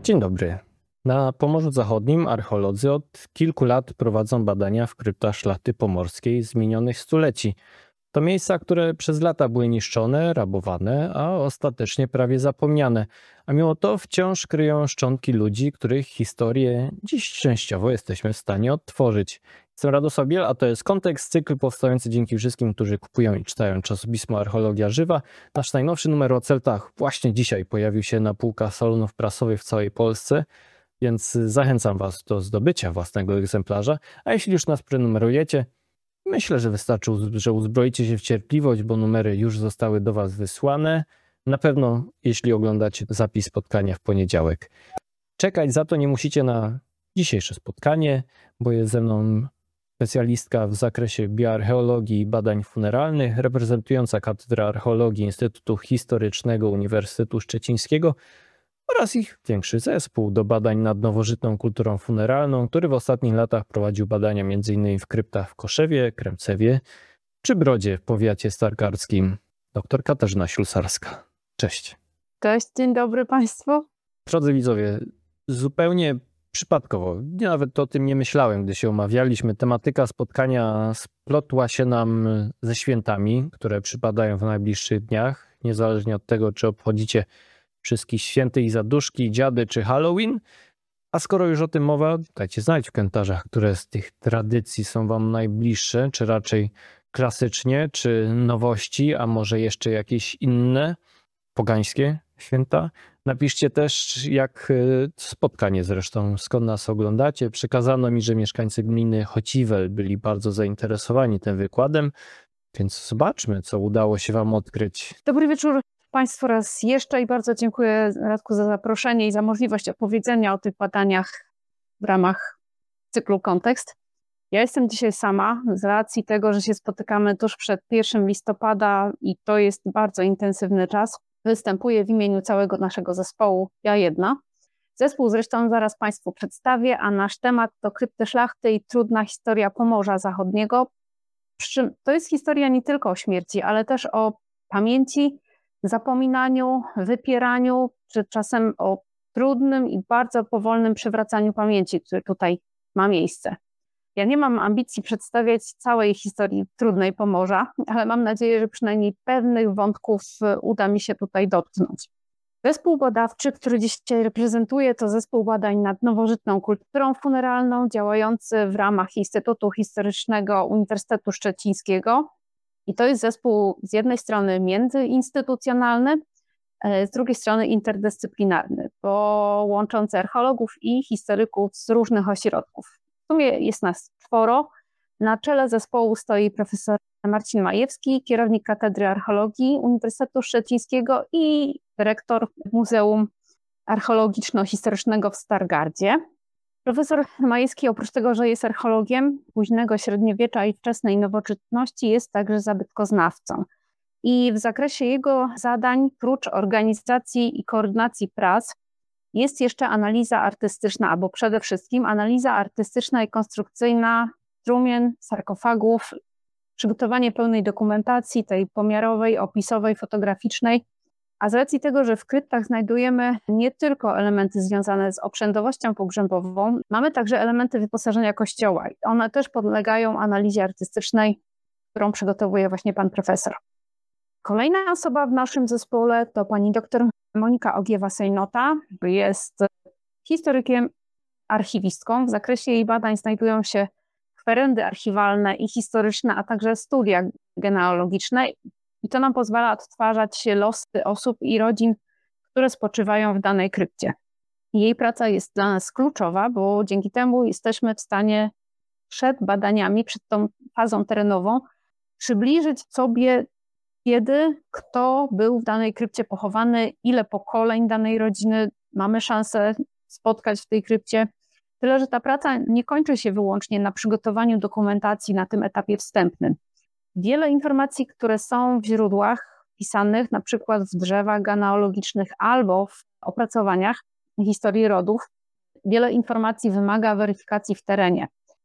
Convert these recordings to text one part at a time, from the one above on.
Dzień dobry. Na Pomorzu Zachodnim archeolodzy od kilku lat prowadzą badania w kryptach szlachty pomorskiej z minionych stuleci. To miejsca, które przez lata były niszczone, rabowane, a ostatecznie prawie zapomniane. A mimo to wciąż kryją szczątki ludzi, których historię dziś częściowo jesteśmy w stanie odtworzyć. Jestem Radosław Biel, a to jest Kontekst, cykl powstający dzięki wszystkim, którzy kupują i czytają czasopismo Archeologia Żywa. Nasz najnowszy numer o Celtach właśnie dzisiaj pojawił się na półkach salonów prasowych w całej Polsce, więc zachęcam Was do zdobycia własnego egzemplarza. A jeśli już nas prenumerujecie, myślę, że wystarczy, że uzbroicie się w cierpliwość, bo numery już zostały do Was wysłane. Na pewno, jeśli oglądacie zapis spotkania w poniedziałek. Czekać za to nie musicie na dzisiejsze spotkanie, bo jest ze mną specjalistka w zakresie bioarcheologii i badań funeralnych, reprezentująca Katedrę Archeologii Instytutu Historycznego Uniwersytetu Szczecińskiego oraz ich większy zespół do badań nad nowożytną kulturą funeralną, który w ostatnich latach prowadził badania m.in. w kryptach w Koszewie, Kremcewie czy Brodzie w powiacie stargardzkim. Dr Katarzyna Ślusarska. Cześć. Cześć, dzień dobry Państwu. Drodzy widzowie, zupełnie przypadkowo, nawet o tym nie myślałem, gdy się omawialiśmy. Tematyka spotkania splotła się nam ze świętami, które przypadają w najbliższych dniach, niezależnie od tego, czy obchodzicie wszystkich świętych i zaduszki, dziady czy Halloween. A skoro już o tym mowa, dajcie znać w komentarzach, które z tych tradycji są Wam najbliższe, czy raczej klasycznie, czy nowości, a może jeszcze jakieś inne pogańskie święta. Napiszcie też, jak spotkanie zresztą, skąd nas oglądacie. Przekazano mi, że mieszkańcy gminy Chociwel byli bardzo zainteresowani tym wykładem, więc zobaczmy, co udało się Wam odkryć. Dobry wieczór Państwu raz jeszcze i bardzo dziękuję Radku za zaproszenie i za możliwość opowiedzenia o tych badaniach w ramach cyklu Kontekst. Ja jestem dzisiaj sama z racji tego, że się spotykamy tuż przed 1 listopada i to jest bardzo intensywny czas. Występuję w imieniu całego naszego zespołu, ja jedna. Zespół zresztą zaraz Państwu przedstawię, a nasz temat to krypty szlachty i trudna historia Pomorza Zachodniego. Przy czym to jest historia nie tylko o śmierci, ale też o pamięci, zapominaniu, wypieraniu, czy czasem o trudnym i bardzo powolnym przywracaniu pamięci, które tutaj ma miejsce. Ja nie mam ambicji przedstawiać całej historii trudnej Pomorza, ale mam nadzieję, że przynajmniej pewnych wątków uda mi się tutaj dotknąć. Zespół badawczy, który dzisiaj reprezentuję, to zespół badań nad nowożytną kulturą funeralną, działający w ramach Instytutu Historycznego Uniwersytetu Szczecińskiego. I to jest zespół z jednej strony międzyinstytucjonalny, z drugiej strony interdyscyplinarny, bo łączący archeologów i historyków z różnych ośrodków. W sumie jest nas 4. Na czele zespołu stoi profesor Marcin Majewski, kierownik Katedry Archeologii Uniwersytetu Szczecińskiego i dyrektor Muzeum Archeologiczno-Historycznego w Stargardzie. Profesor Majewski oprócz tego, że jest archeologiem późnego średniowiecza i wczesnej nowożytności, jest także zabytkoznawcą. I w zakresie jego zadań, prócz organizacji i koordynacji prac, jest jeszcze analiza artystyczna, albo przede wszystkim analiza artystyczna i konstrukcyjna trumien, sarkofagów, przygotowanie pełnej dokumentacji, tej pomiarowej, opisowej, fotograficznej. A z racji tego, że w kryptach znajdujemy nie tylko elementy związane z obrzędowością pogrzebową, mamy także elementy wyposażenia kościoła. One też podlegają analizie artystycznej, którą przygotowuje właśnie pan profesor. Kolejna osoba w naszym zespole to pani doktor Monika Ogiewa-Sejnota. Jest historykiem, archiwistką. W zakresie jej badań znajdują się kwerendy archiwalne i historyczne, a także studia genealogiczne. I to nam pozwala odtwarzać losy osób i rodzin, które spoczywają w danej krypcie. Jej praca jest dla nas kluczowa, bo dzięki temu jesteśmy w stanie przed badaniami, przed tą fazą terenową przybliżyć sobie, kiedy, kto był w danej krypcie pochowany, ile pokoleń danej rodziny mamy szansę spotkać w tej krypcie. Tyle, że ta praca nie kończy się wyłącznie na przygotowaniu dokumentacji na tym etapie wstępnym. Wiele informacji, które są w źródłach pisanych, na przykład w drzewach genealogicznych albo w opracowaniach historii rodów, wiele informacji wymaga weryfikacji w terenie.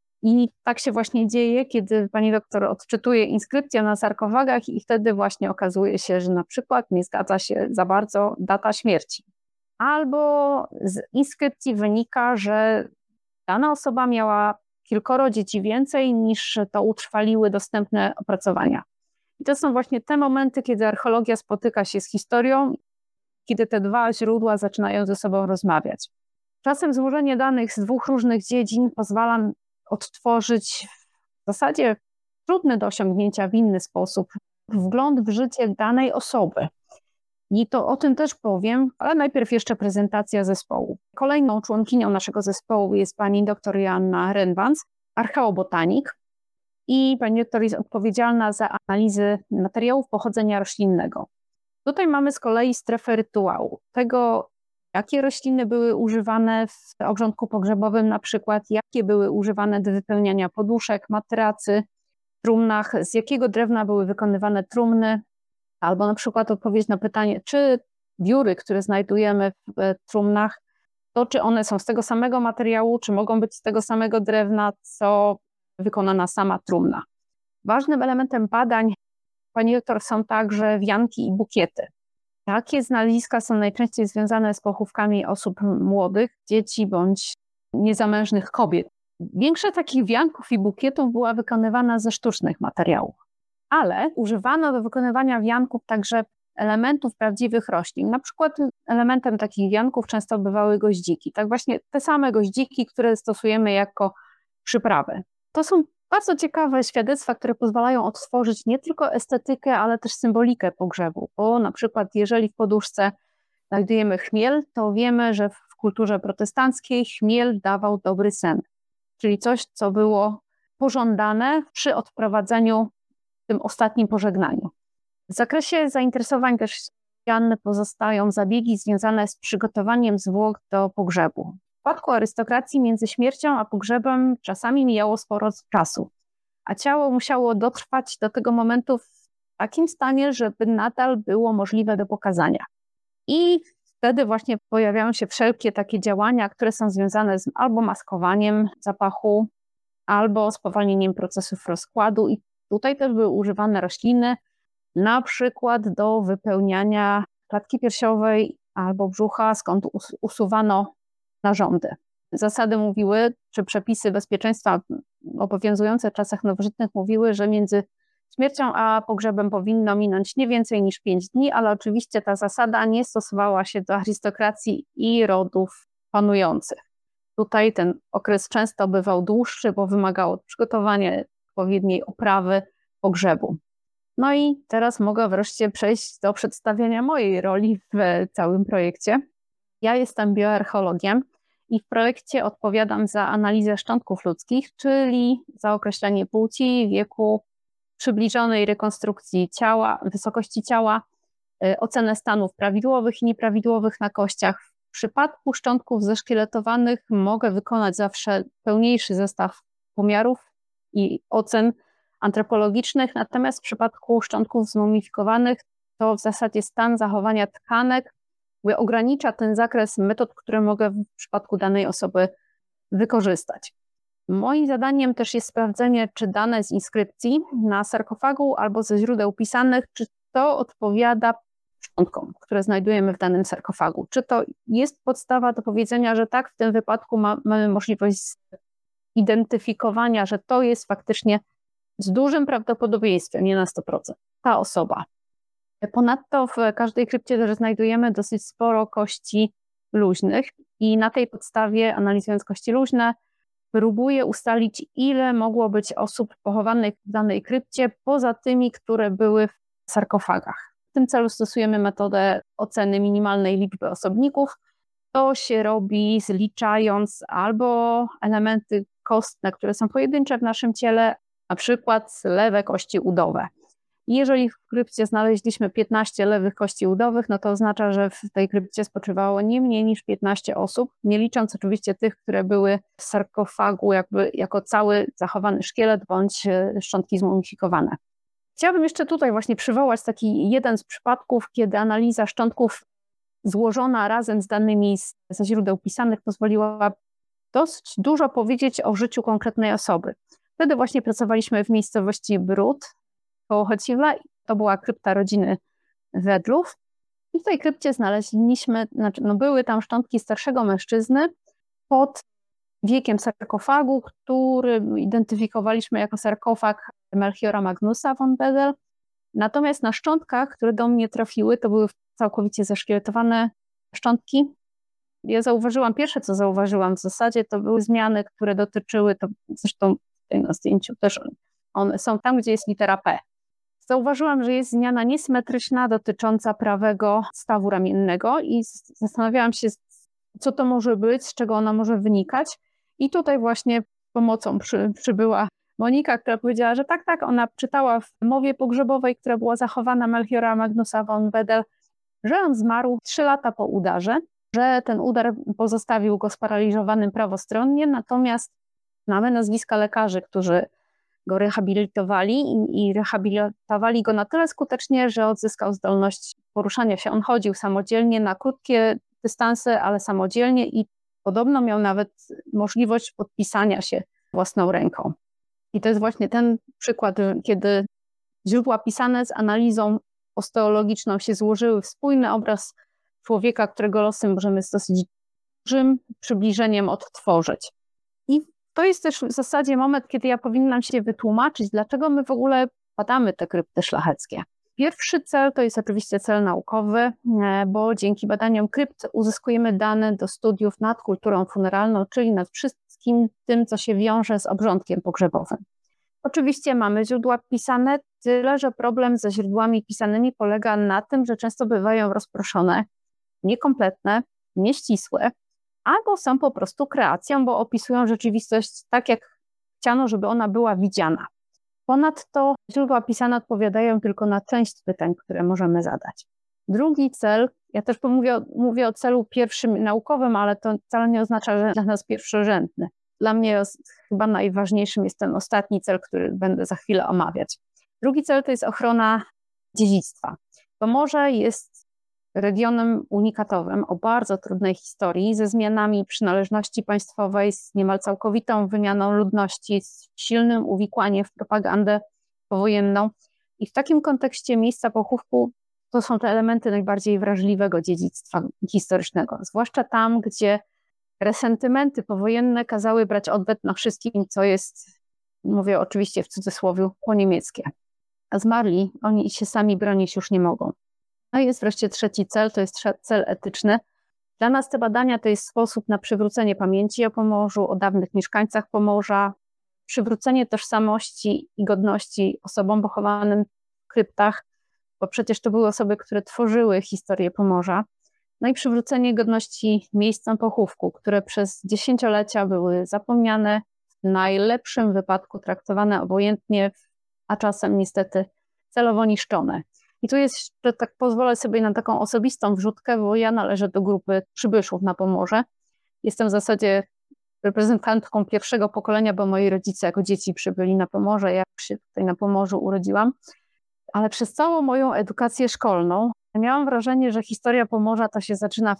I tak się właśnie dzieje, kiedy pani doktor odczytuje inskrypcję na sarkofagach i wtedy właśnie okazuje się, że na przykład nie zgadza się za bardzo data śmierci. albo z inskrypcji wynika, że dana osoba miała kilkoro dzieci więcej niż to utrwaliły dostępne opracowania. I to są właśnie te momenty, kiedy archeologia spotyka się z historią, kiedy te dwa źródła zaczynają ze sobą rozmawiać. Czasem złożenie danych z dwóch różnych dziedzin pozwala odtworzyć w zasadzie trudny do osiągnięcia w inny sposób wgląd w życie danej osoby. I to o tym też powiem, ale najpierw jeszcze prezentacja zespołu. Kolejną członkinią naszego zespołu jest pani dr Joanna Renwans, archeobotanik. I pani doktor jest odpowiedzialna za analizy materiałów pochodzenia roślinnego. Tutaj mamy z kolei strefę rytuału, tego jakie rośliny były używane w obrządku pogrzebowym, na przykład jakie były używane do wypełniania poduszek, matracy, w trumnach, z jakiego drewna były wykonywane trumny, albo na przykład odpowiedź na pytanie, czy wióry, które znajdujemy w trumnach, to czy one są z tego samego materiału, czy mogą być z tego samego drewna, co wykonana sama trumna. Ważnym elementem badań pani doktor są także wianki i bukiety. Takie znaleziska są najczęściej związane z pochówkami osób młodych, dzieci bądź niezamężnych kobiet. Większość takich wianków i bukietów była wykonywana ze sztucznych materiałów, ale używano do wykonywania wianków także elementów prawdziwych roślin. Na przykład elementem takich wianków często bywały goździki. Tak właśnie te same goździki, które stosujemy jako przyprawy. To są bardzo ciekawe świadectwa, które pozwalają odtworzyć nie tylko estetykę, ale też symbolikę pogrzebu. Bo na przykład jeżeli w poduszce znajdujemy chmiel, to wiemy, że w kulturze protestanckiej chmiel dawał dobry sen. Czyli coś, co było pożądane przy odprowadzeniu, tym ostatnim pożegnaniu. W zakresie zainteresowań też Joanny pozostają zabiegi związane z przygotowaniem zwłok do pogrzebu. W przypadku arystokracji między śmiercią a pogrzebem czasami mijało sporo czasu, a ciało musiało dotrwać do tego momentu w takim stanie, żeby nadal było możliwe do pokazania. I wtedy właśnie pojawiają się wszelkie takie działania, które są związane z albo maskowaniem zapachu, albo spowolnieniem procesów rozkładu. I tutaj też były używane rośliny, na przykład do wypełniania klatki piersiowej albo brzucha, skąd usuwano narządy. Zasady mówiły, czy przepisy bezpieczeństwa obowiązujące w czasach nowożytnych mówiły, że między śmiercią a pogrzebem powinno minąć nie więcej niż 5 dni, ale oczywiście ta zasada nie stosowała się do arystokracji i rodów panujących. Tutaj ten okres często bywał dłuższy, bo wymagało przygotowania odpowiedniej oprawy pogrzebu. No i teraz mogę wreszcie przejść do przedstawienia mojej roli w całym projekcie. Ja jestem bioarcheologiem i w projekcie odpowiadam za analizę szczątków ludzkich, czyli za określenie płci, wieku, przybliżonej rekonstrukcji ciała, wysokości ciała, ocenę stanów prawidłowych i nieprawidłowych na kościach. W przypadku szczątków zeszkieletowanych mogę wykonać zawsze pełniejszy zestaw pomiarów i ocen antropologicznych, natomiast w przypadku szczątków zmumifikowanych to w zasadzie stan zachowania tkanek ogranicza ten zakres metod, które mogę w przypadku danej osoby wykorzystać. Moim zadaniem też jest sprawdzenie, czy dane z inskrypcji na sarkofagu albo ze źródeł pisanych, czy to odpowiada szczątkom, które znajdujemy w danym sarkofagu. Czy to jest podstawa do powiedzenia, że tak, w tym wypadku mamy możliwość identyfikowania, że to jest faktycznie z dużym prawdopodobieństwem, nie na 100%, ta osoba. Ponadto w każdej krypcie też znajdujemy dosyć sporo kości luźnych i na tej podstawie, analizując kości luźne, próbuję ustalić, ile mogło być osób pochowanych w danej krypcie, poza tymi, które były w sarkofagach. W tym celu stosujemy metodę oceny minimalnej liczby osobników. To się robi zliczając albo elementy kostne, które są pojedyncze w naszym ciele, na przykład lewe kości udowe. Jeżeli w krypcie znaleźliśmy 15 lewych kości udowych, no to oznacza, że w tej krypcie spoczywało nie mniej niż 15 osób, nie licząc oczywiście tych, które były w sarkofagu jakby jako cały zachowany szkielet bądź szczątki zmumifikowane. Chciałabym jeszcze tutaj właśnie przywołać taki jeden z przypadków, kiedy analiza szczątków złożona razem z danymi ze źródeł pisanych pozwoliła dosyć dużo powiedzieć o życiu konkretnej osoby. Wtedy właśnie pracowaliśmy w miejscowości Brud koło Chociwla. To była krypta rodziny Wedlów I w tej krypcie znaleźliśmy, były tam szczątki starszego mężczyzny pod wiekiem sarkofagu, który identyfikowaliśmy jako sarkofag Melchiora Magnusa von Bedel. Natomiast na szczątkach, które do mnie trafiły, to były całkowicie zeszkieletowane szczątki. Pierwsze co zauważyłam w zasadzie, to były zmiany, które dotyczyły, to zresztą tutaj na zdjęciu też one są tam, gdzie jest litera P. Zauważyłam, że jest zmiana niesymetryczna dotycząca prawego stawu ramiennego i zastanawiałam się, co to może być, z czego ona może wynikać. I tutaj właśnie pomocą przybyła Monika, która powiedziała, że tak, ona czytała w mowie pogrzebowej, która była zachowana Melchiora Magnusa von Bedel, że on zmarł 3 lata po udarze, że ten udar pozostawił go sparaliżowanym prawostronnie, natomiast mamy nazwiska lekarzy, którzy go rehabilitowali i rehabilitowali go na tyle skutecznie, że odzyskał zdolność poruszania się. On chodził samodzielnie na krótkie dystanse, ale samodzielnie i podobno miał nawet możliwość podpisania się własną ręką. I to jest właśnie ten przykład, kiedy źródła pisane z analizą osteologiczną się złożyły w spójny obraz człowieka, którego losy możemy z dosyć dużym przybliżeniem odtworzyć. I to jest też w zasadzie moment, kiedy ja powinnam się wytłumaczyć, dlaczego my w ogóle badamy te krypty szlacheckie. Pierwszy cel to jest oczywiście cel naukowy, bo dzięki badaniom krypt uzyskujemy dane do studiów nad kulturą funeralną, czyli nad wszystkim tym, co się wiąże z obrządkiem pogrzebowym. Oczywiście mamy źródła pisane, tyle że problem ze źródłami pisanymi polega na tym, że często bywają rozproszone, niekompletne, nieścisłe, albo są po prostu kreacją, bo opisują rzeczywistość tak, jak chciano, żeby ona była widziana. Ponadto źródła pisane odpowiadają tylko na część pytań, które możemy zadać. Drugi cel, ja też mówię o celu pierwszym naukowym, ale to wcale nie oznacza, że dla nas pierwszorzędny. Dla mnie chyba najważniejszym jest ten ostatni cel, który będę za chwilę omawiać. Drugi cel to jest ochrona dziedzictwa. Pomorze jest regionem unikatowym o bardzo trudnej historii, ze zmianami przynależności państwowej, z niemal całkowitą wymianą ludności, z silnym uwikłaniem w propagandę powojenną. I w takim kontekście miejsca pochówku to są te elementy najbardziej wrażliwego dziedzictwa historycznego, zwłaszcza tam, gdzie resentymenty powojenne kazały brać odwet na wszystkim, co jest, mówię oczywiście w cudzysłowie, po-niemieckie. A zmarli, oni się sami bronić już nie mogą. No i jest wreszcie trzeci cel, to jest cel etyczny. Dla nas te badania to jest sposób na przywrócenie pamięci o Pomorzu, o dawnych mieszkańcach Pomorza, przywrócenie tożsamości i godności osobom pochowanym w kryptach, bo przecież to były osoby, które tworzyły historię Pomorza. No i przywrócenie godności miejscom pochówku, które przez dziesięciolecia były zapomniane, w najlepszym wypadku traktowane obojętnie, a czasem niestety celowo niszczone. I tu jest, że tak pozwolę sobie na taką osobistą wrzutkę, bo ja należę do grupy przybyszów na Pomorze. Jestem w zasadzie reprezentantką pierwszego pokolenia, bo moi rodzice jako dzieci przybyli na Pomorze, ja się tutaj na Pomorzu urodziłam. Ale przez całą moją edukację szkolną miałam wrażenie, że historia Pomorza to się zaczyna w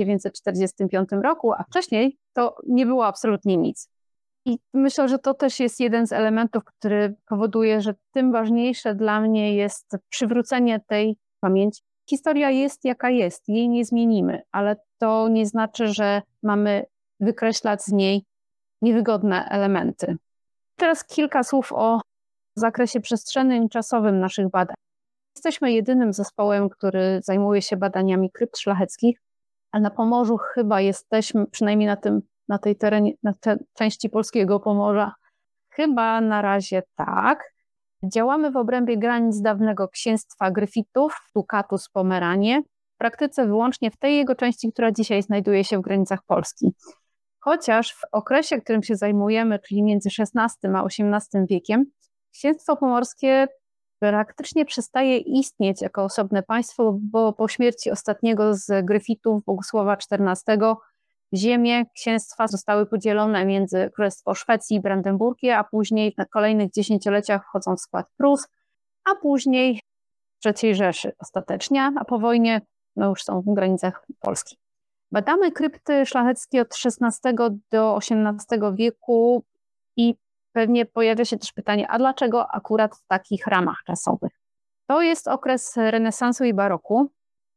1945 roku, a wcześniej to nie było absolutnie nic. I myślę, że to też jest jeden z elementów, który powoduje, że tym ważniejsze dla mnie jest przywrócenie tej pamięci. Historia jest jaka jest, jej nie zmienimy, ale to nie znaczy, że mamy wykreślać z niej niewygodne elementy. Teraz kilka słów o zakresie przestrzennym i czasowym naszych badań. Jesteśmy jedynym zespołem, który zajmuje się badaniami krypt szlacheckich, ale na Pomorzu chyba jesteśmy, przynajmniej na tej części polskiego Pomorza, chyba na razie tak. Działamy w obrębie granic dawnego księstwa Gryfitów, Ducatus Pomeranie, w praktyce wyłącznie w tej jego części, która dzisiaj znajduje się w granicach Polski. Chociaż w okresie, którym się zajmujemy, czyli między XVI a XVIII wiekiem, księstwo pomorskie praktycznie przestaje istnieć jako osobne państwo, bo po śmierci ostatniego z Gryfitów, Bogusława XIV, ziemie księstwa zostały podzielone między Królestwo Szwecji i Brandenburgię, a później w kolejnych dziesięcioleciach wchodzą w skład Prus, a później III Rzeszy ostatecznie, a po wojnie już są w granicach Polski. Badamy krypty szlacheckie od XVI do XVIII wieku i pewnie pojawia się też pytanie, a dlaczego akurat w takich ramach czasowych? To jest okres renesansu i baroku.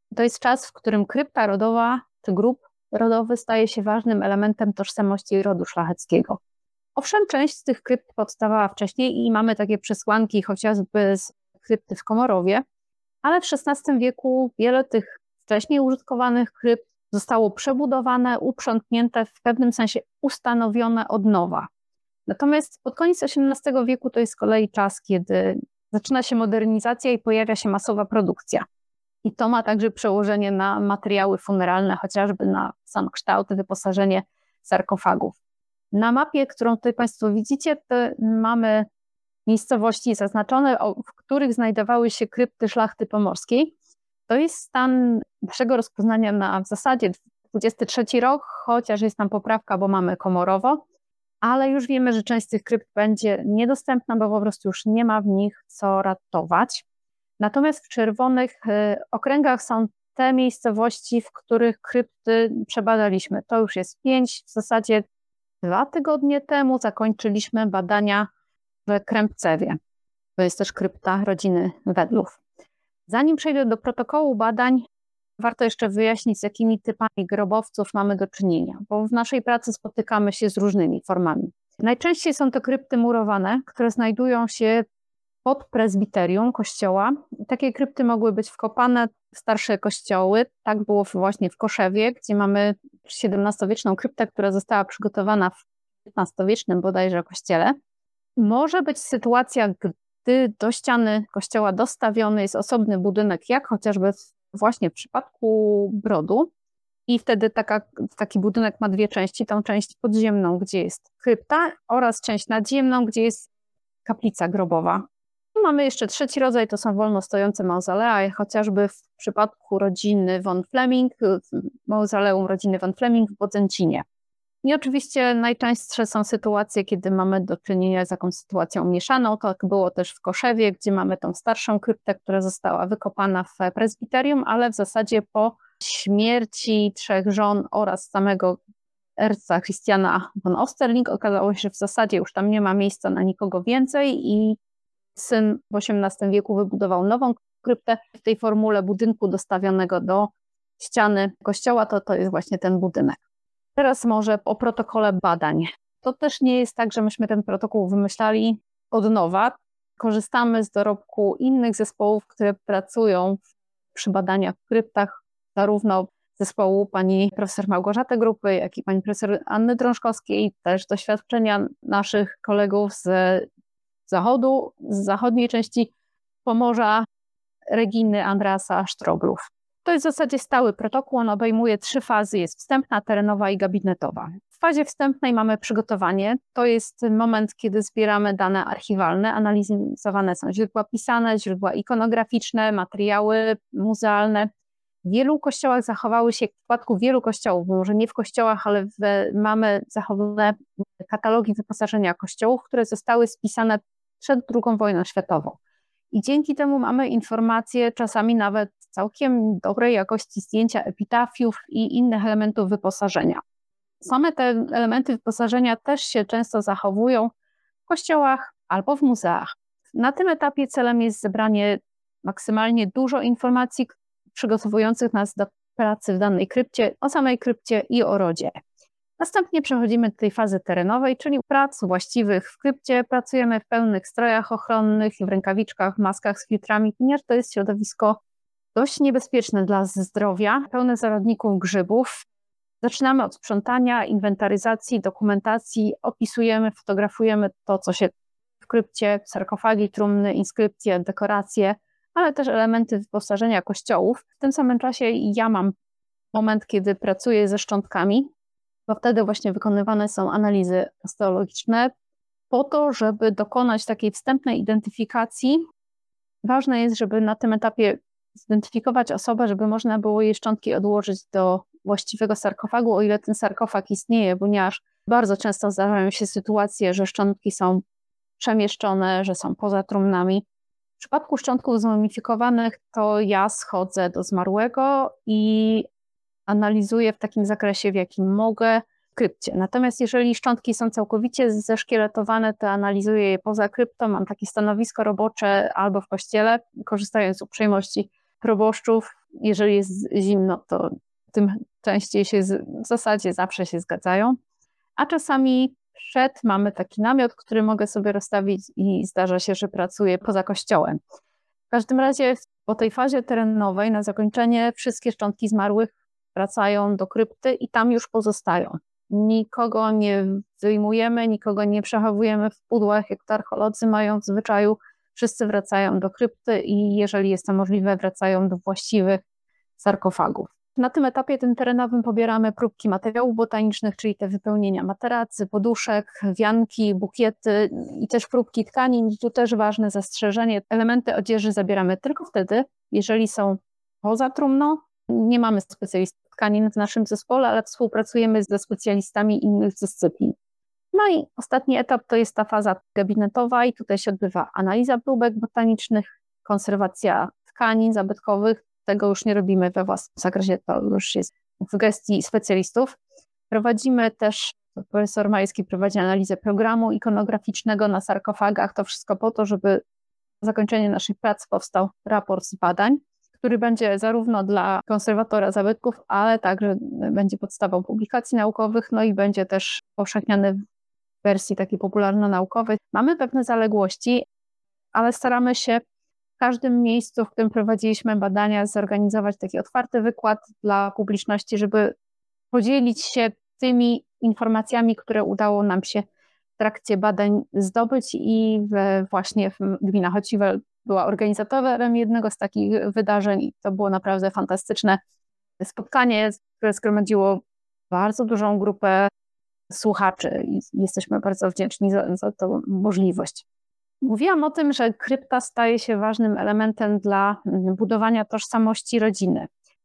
To jest czas, w którym krypta rodowa czy grób rodowy staje się ważnym elementem tożsamości rodu szlacheckiego. Owszem, część z tych krypt powstawała wcześniej i mamy takie przesłanki chociażby z krypty w Komorowie, ale w XVI wieku wiele tych wcześniej użytkowanych krypt zostało przebudowane, uprzątnięte, w pewnym sensie ustanowione od nowa. Natomiast pod koniec XVIII wieku to jest z kolei czas, kiedy zaczyna się modernizacja i pojawia się masowa produkcja. I to ma także przełożenie na materiały funeralne, chociażby na sam kształt, wyposażenie sarkofagów. Na mapie, którą tutaj Państwo widzicie, to mamy miejscowości zaznaczone, w których znajdowały się krypty szlachty pomorskiej. To jest stan naszego rozpoznania w zasadzie 23 rok, chociaż jest tam poprawka, bo mamy Komorowo, ale już wiemy, że część z tych krypt będzie niedostępna, bo po prostu już nie ma w nich co ratować. Natomiast w czerwonych okręgach są te miejscowości, w których krypty przebadaliśmy. To już jest 5, w zasadzie 2 tygodnie temu zakończyliśmy badania w Krępcewie. To jest też krypta rodziny Wedlów. Zanim przejdę do protokołu badań, warto jeszcze wyjaśnić, z jakimi typami grobowców mamy do czynienia, bo w naszej pracy spotykamy się z różnymi formami. Najczęściej są to krypty murowane, które znajdują się pod prezbiterium kościoła. Takie krypty mogły być wkopane w starsze kościoły. Tak było właśnie w Koszewie, gdzie mamy XVII-wieczną kryptę, która została przygotowana w XV-wiecznym bodajże kościele. Może być sytuacja, gdy do ściany kościoła dostawiony jest osobny budynek, jak chociażby właśnie w przypadku Brodu. I wtedy taki budynek ma 2 części. Tą część podziemną, gdzie jest krypta, oraz część nadziemną, gdzie jest kaplica grobowa. I mamy jeszcze 3. rodzaj, to są wolno stojące mauzolea, chociażby w przypadku rodziny von Fleming, mauzoleum rodziny von Fleming w Bodzęcinie. I oczywiście najczęstsze są sytuacje, kiedy mamy do czynienia z jakąś sytuacją mieszaną. Tak było też w Koszewie, gdzie mamy tą starszą kryptę, która została wykopana w prezbiterium, ale w zasadzie po śmierci 3 żon oraz samego erca Christiana von Osterling okazało się, że w zasadzie już tam nie ma miejsca na nikogo więcej i syn w XVIII wieku wybudował nową kryptę. W tej formule budynku dostawionego do ściany kościoła to jest właśnie ten budynek. Teraz może o protokole badań. To też nie jest tak, że myśmy ten protokół wymyślali od nowa. Korzystamy z dorobku innych zespołów, które pracują przy badaniach w kryptach, zarówno zespołu pani profesor Małgorzaty Grupy, jak i pani profesor Anny Drążkowskiej, też doświadczenia naszych kolegów z zachodu, z zachodniej części Pomorza, Reginy Andrasa Sztroglów. To jest w zasadzie stały protokół, on obejmuje 3 fazy, jest wstępna, terenowa i gabinetowa. W fazie wstępnej mamy przygotowanie, to jest moment, kiedy zbieramy dane archiwalne, analizowane są źródła pisane, źródła ikonograficzne, materiały muzealne. W wielu kościołach zachowały się, w przypadku wielu kościołów, może nie w kościołach, ale mamy zachowane katalogi wyposażenia kościołów, które zostały spisane przed II wojną światową. I dzięki temu mamy informacje, czasami nawet całkiem dobrej jakości zdjęcia epitafiów i innych elementów wyposażenia. Same te elementy wyposażenia też się często zachowują w kościołach albo w muzeach. Na tym etapie celem jest zebranie maksymalnie dużo informacji przygotowujących nas do pracy w danej krypcie, o samej krypcie i o rodzie. Następnie przechodzimy do tej fazy terenowej, czyli prac właściwych w krypcie. Pracujemy w pełnych strojach ochronnych, w rękawiczkach, maskach z filtrami, ponieważ to jest środowisko dość niebezpieczne dla zdrowia, pełne zarodników grzybów. Zaczynamy od sprzątania, inwentaryzacji, dokumentacji, opisujemy, fotografujemy to, co się w krypcie, sarkofagi, trumny, inskrypcje, dekoracje, ale też elementy wyposażenia kościołów. W tym samym czasie ja mam moment, kiedy pracuję ze szczątkami, bo wtedy właśnie wykonywane są analizy osteologiczne po to, żeby dokonać takiej wstępnej identyfikacji. Ważne jest, żeby na tym etapie zidentyfikować osobę, żeby można było jej szczątki odłożyć do właściwego sarkofagu, o ile ten sarkofag istnieje, ponieważ bardzo często zdarzają się sytuacje, że szczątki są przemieszczone, że są poza trumnami. W przypadku szczątków zmumifikowanych to ja schodzę do zmarłego i analizuję w takim zakresie, w jakim mogę w krypcie. Natomiast jeżeli szczątki są całkowicie zeszkieletowane, to analizuję je poza kryptą. Mam takie stanowisko robocze albo w kościele, korzystając z uprzejmości proboszczów. jeżeli jest zimno, to tym częściej w zasadzie zawsze się zgadzają. A czasami mamy taki namiot, który mogę sobie rozstawić i zdarza się, że pracuję poza kościołem. W każdym razie po tej fazie terenowej na zakończenie wszystkie szczątki zmarłych wracają do krypty i tam już pozostają. Nikogo nie wyjmujemy, nikogo nie przechowujemy w pudłach, jak to archeolodzy mają w zwyczaju. Wszyscy wracają do krypty i jeżeli jest to możliwe, wracają do właściwych sarkofagów. Na tym etapie tym terenowym pobieramy próbki materiałów botanicznych, czyli te wypełnienia materacy, poduszek, wianki, bukiety i też próbki tkanin. Tu też ważne zastrzeżenie. Elementy odzieży zabieramy tylko wtedy, jeżeli są poza trumną. Nie mamy specjalistów tkanin w naszym zespole, ale współpracujemy ze specjalistami innych dyscyplin. No i ostatni etap to jest ta faza gabinetowa i tutaj się odbywa analiza próbek botanicznych, konserwacja tkanin zabytkowych. Tego już nie robimy we własnym zakresie, to już jest w gestii specjalistów. Prowadzimy też, profesor Majski prowadzi analizę programu ikonograficznego na sarkofagach. To wszystko po to, żeby na zakończenie naszych prac powstał raport z badań, który będzie zarówno dla konserwatora zabytków, ale także będzie podstawą publikacji naukowych, no i będzie też powszechniany w wersji takiej popularno-naukowej. Mamy pewne zaległości, ale staramy się w każdym miejscu, w którym prowadziliśmy badania, zorganizować taki otwarty wykład dla publiczności, żeby podzielić się tymi informacjami, które udało nam się w trakcie badań zdobyć i właśnie gmina Chociwel była organizatorem jednego z takich wydarzeń i to było naprawdę fantastyczne spotkanie, które zgromadziło bardzo dużą grupę słuchaczy i jesteśmy bardzo wdzięczni za tę możliwość. Mówiłam o tym, że krypta staje się ważnym elementem dla budowania tożsamości rodziny.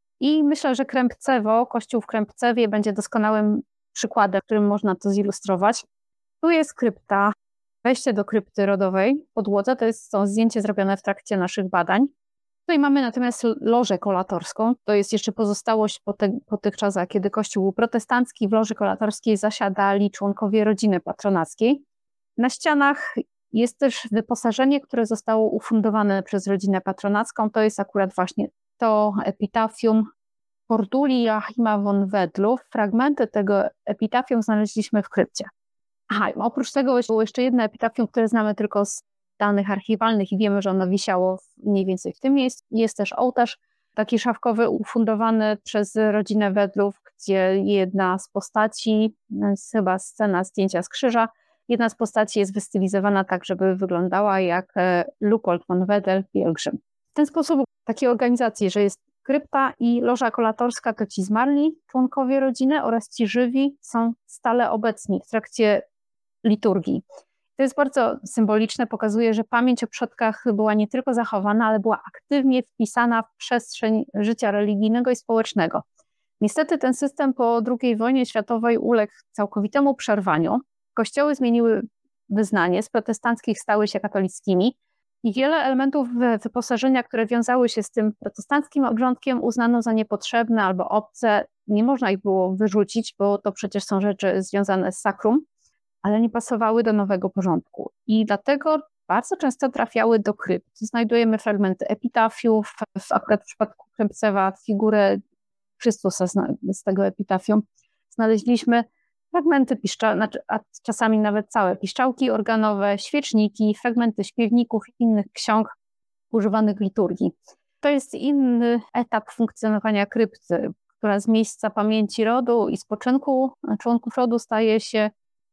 I myślę, że Krępcewo, kościół w Krępcewie będzie doskonałym przykładem, którym można to zilustrować. Tu jest krypta, wejście do krypty rodowej, podłodze, są zdjęcie zrobione w trakcie naszych badań. Tutaj mamy natomiast lożę kolatorską, to jest jeszcze pozostałość po tych czasach, kiedy kościół był protestancki, w loży kolatorskiej zasiadali członkowie rodziny patronackiej. Na ścianach jest też wyposażenie, które zostało ufundowane przez rodzinę patronacką, to jest akurat właśnie to epitafium Corduli Joachima von Wedlów. Fragmenty tego epitafium znaleźliśmy w krypcie. Oprócz tego było jeszcze jedno epitafium, które znamy tylko z danych archiwalnych i wiemy, że ono wisiało mniej więcej w tym miejscu. Jest też ołtarz taki szafkowy ufundowany przez rodzinę Wedlów, gdzie jedna z postaci, jest chyba scena zdjęcia z krzyża, jedna z postaci jest wystylizowana tak, żeby wyglądała jak Lupold von Wedel, pielgrzym. W ten sposób takiej organizacji, że jest krypta i loża kolatorska, to ci zmarli członkowie rodziny oraz ci żywi są stale obecni w trakcie liturgii. To jest bardzo symboliczne, pokazuje, że pamięć o przodkach była nie tylko zachowana, ale była aktywnie wpisana w przestrzeń życia religijnego i społecznego. Niestety ten system po II wojnie światowej uległ całkowitemu przerwaniu. Kościoły zmieniły wyznanie, z protestanckich stały się katolickimi i wiele elementów wyposażenia, które wiązały się z tym protestanckim obrządkiem, uznano za niepotrzebne albo obce. Nie można ich było wyrzucić, bo to przecież są rzeczy związane z sakrum, ale nie pasowały do nowego porządku. I dlatego bardzo często trafiały do krypt. Znajdujemy fragmenty epitafiów, akurat w przypadku Krępcewa figurę Chrystusa z tego epitafium. Znaleźliśmy fragmenty a czasami nawet całe piszczałki organowe, świeczniki, fragmenty śpiewników i innych ksiąg używanych w liturgii. To jest inny etap funkcjonowania krypty, która z miejsca pamięci rodu i spoczynku członków rodu staje się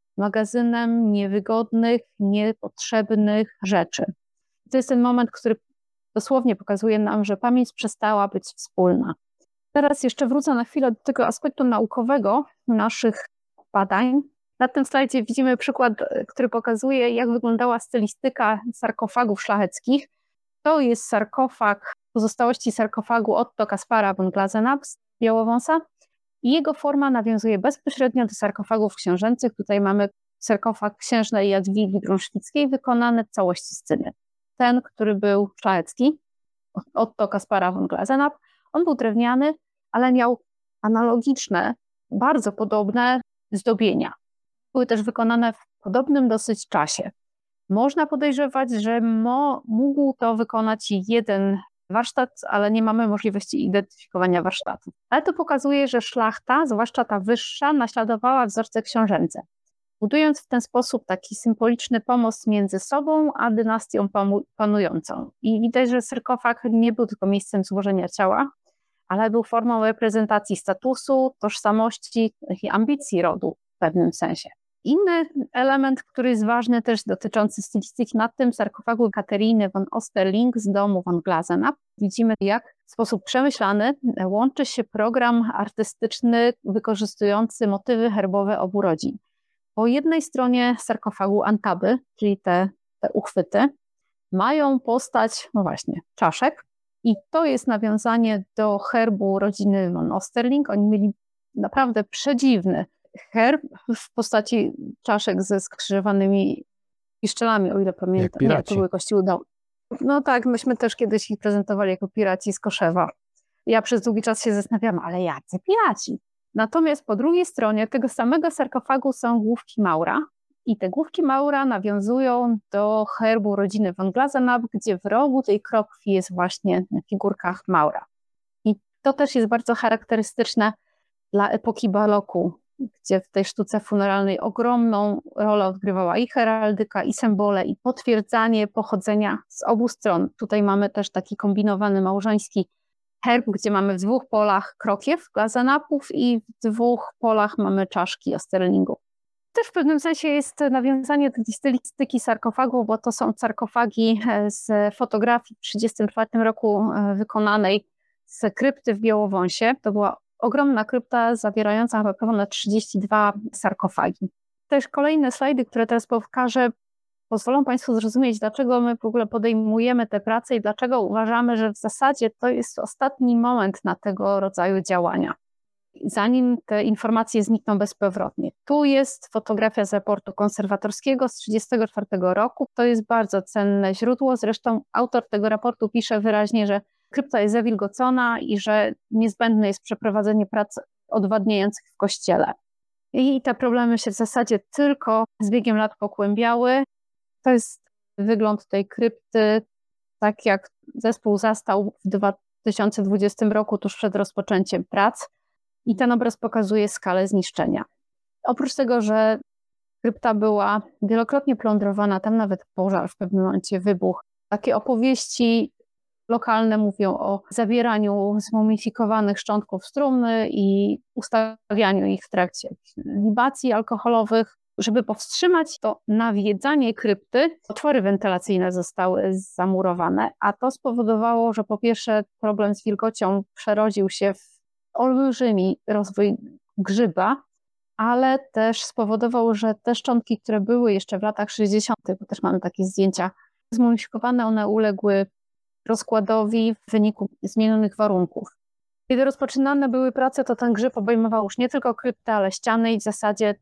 magazynem niewygodnych, niepotrzebnych rzeczy. To jest ten moment, który dosłownie pokazuje nam, że pamięć przestała być wspólna. Teraz jeszcze wrócę na chwilę do tego aspektu naukowego naszych badań. Na tym slajdzie widzimy przykład, który pokazuje, jak wyglądała stylistyka sarkofagów szlacheckich. To jest sarkofag, pozostałości sarkofagu Otto Kaspara von Glasenapp z Białowąsa. I jego forma nawiązuje bezpośrednio do sarkofagów książęcych. Tutaj mamy sarkofag księżnej Jadwigi Brunszwickiej wykonany w całości z cyny. Ten, który był szlachecki, Otto Kaspara von Glasenapp, on był drewniany, ale miał analogiczne, bardzo podobne zdobienia. Były też wykonane w podobnym dosyć czasie. Można podejrzewać, że mógł to wykonać jeden warsztat, ale nie mamy możliwości identyfikowania warsztatu. Ale to pokazuje, że szlachta, zwłaszcza ta wyższa, naśladowała wzorce książęce, budując w ten sposób taki symboliczny pomost między sobą a dynastią panującą. I widać, że sarkofag nie był tylko miejscem złożenia ciała, ale był formą reprezentacji statusu, tożsamości i ambicji rodu w pewnym sensie. Inny element, który jest ważny też dotyczący stylistyki, na tym sarkofagu Kateryny von Osterling z domu von Glasenapp widzimy, jak w sposób przemyślany łączy się program artystyczny wykorzystujący motywy herbowe obu rodzin. Po jednej stronie sarkofagu antaby, czyli te uchwyty, mają postać, no właśnie, czaszek, i to jest nawiązanie do herbu rodziny von Osterling. Oni mieli naprawdę przedziwny herb w postaci czaszek ze skrzyżowanymi piszczelami, o ile pamiętam. Jak piraci. Nie, to były kości dołu. No tak, myśmy też kiedyś ich prezentowali jako piraci z Koszewa. Ja przez długi czas się zastanawiałam, ale jacy piraci? Natomiast po drugiej stronie tego samego sarkofagu są główki Maura i te główki Maura nawiązują do herbu rodziny von Glasenapp, gdzie w rogu tej krokwi jest właśnie na figurkach Maura. I to też jest bardzo charakterystyczne dla epoki baroku, gdzie w tej sztuce funeralnej ogromną rolę odgrywała i heraldyka, i symbole, i potwierdzanie pochodzenia z obu stron. Tutaj mamy też taki kombinowany małżeński herb, gdzie mamy w 2 polach krokiew Glasenappów i w 2 polach mamy czaszki Osterlingów. Też w pewnym sensie jest nawiązanie do tej stylistyki sarkofagu, bo to są sarkofagi z fotografii w 1934 roku wykonanej z krypty w Białowąsie. To była ogromna krypta zawierająca chyba ponad 32 sarkofagi. Też kolejne slajdy, które teraz pokażę, pozwolą Państwu zrozumieć, dlaczego my w ogóle podejmujemy tę pracę i dlaczego uważamy, że w zasadzie to jest ostatni moment na tego rodzaju działania, zanim te informacje znikną bezpowrotnie. Tu jest fotografia z raportu konserwatorskiego z 1934 roku. To jest bardzo cenne źródło. Zresztą autor tego raportu pisze wyraźnie, że krypta jest zawilgocona i że niezbędne jest przeprowadzenie prac odwadniających w kościele. I te problemy się w zasadzie tylko z biegiem lat pogłębiały. To jest wygląd tej krypty, tak jak zespół zastał w 2020 roku, tuż przed rozpoczęciem prac. I ten obraz pokazuje skalę zniszczenia. Oprócz tego, że krypta była wielokrotnie plądrowana, tam nawet pożar w pewnym momencie wybuchł. Takie opowieści lokalne mówią o zabieraniu zmumifikowanych szczątków z trumny i ustawianiu ich w trakcie libacji alkoholowych. Żeby powstrzymać to nawiedzanie krypty, otwory wentylacyjne zostały zamurowane, a to spowodowało, że po pierwsze problem z wilgocią przerodził się w olbrzymi rozwój grzyba, ale też spowodował, że te szczątki, które były jeszcze w latach 60., bo też mamy takie zdjęcia, zmumifikowane, one uległy rozkładowi w wyniku zmienionych warunków. Kiedy rozpoczynane były prace, to ten grzyb obejmował już nie tylko kryptę, ale ściany i w zasadzie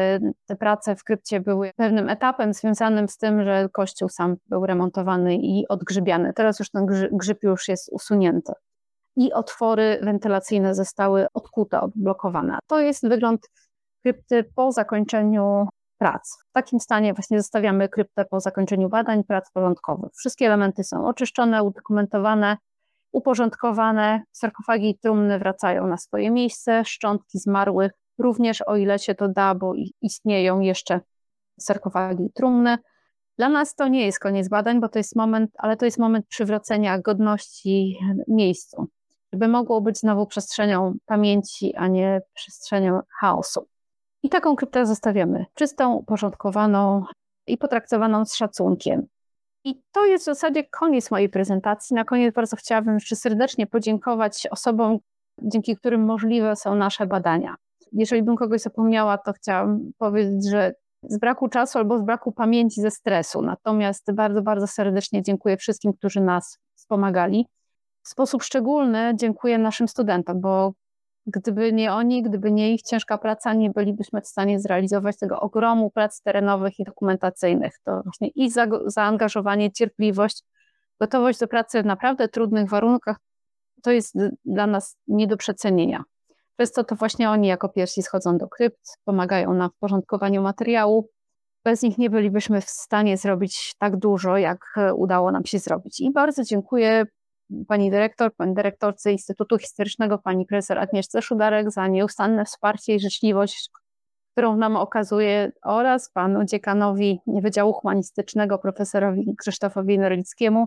te prace w krypcie były pewnym etapem związanym z tym, że kościół sam był remontowany i odgrzybiany. Teraz już ten grzyb już jest usunięty i otwory wentylacyjne zostały odkute, odblokowane. To jest wygląd krypty po zakończeniu prac. W takim stanie właśnie zostawiamy kryptę po zakończeniu badań, prac porządkowych. Wszystkie elementy są oczyszczone, udokumentowane, uporządkowane, sarkofagi i trumny wracają na swoje miejsce, szczątki zmarłych również, o ile się to da, bo istnieją jeszcze sarkofagi i trumny. Dla nas to nie jest koniec badań, bo to jest moment, ale to jest moment przywrócenia godności miejscu, żeby mogło być znowu przestrzenią pamięci, a nie przestrzenią chaosu. I taką kryptę zostawiamy czystą, uporządkowaną i potraktowaną z szacunkiem. I to jest w zasadzie koniec mojej prezentacji. Na koniec bardzo chciałabym jeszcze serdecznie podziękować osobom, dzięki którym możliwe są nasze badania. Jeżeli bym kogoś zapomniała, to chciałam powiedzieć, że z braku czasu albo z braku pamięci, ze stresu. Natomiast bardzo, bardzo serdecznie dziękuję wszystkim, którzy nas wspomagali. W sposób szczególny dziękuję naszym studentom, bo gdyby nie oni, gdyby nie ich ciężka praca, nie bylibyśmy w stanie zrealizować tego ogromu prac terenowych i dokumentacyjnych. To właśnie ich zaangażowanie, cierpliwość, gotowość do pracy w naprawdę trudnych warunkach, to jest dla nas nie do przecenienia. Często to właśnie oni jako pierwsi schodzą do krypt, pomagają nam w porządkowaniu materiału. Bez nich nie bylibyśmy w stanie zrobić tak dużo, jak udało nam się zrobić. I bardzo dziękuję pani dyrektor, pani dyrektorce Instytutu Historycznego, pani profesor Agnieszce Szudarek za nieustanne wsparcie i życzliwość, którą nam okazuje, oraz panu dziekanowi Wydziału Humanistycznego, profesorowi Krzysztofowi Norlickiemu,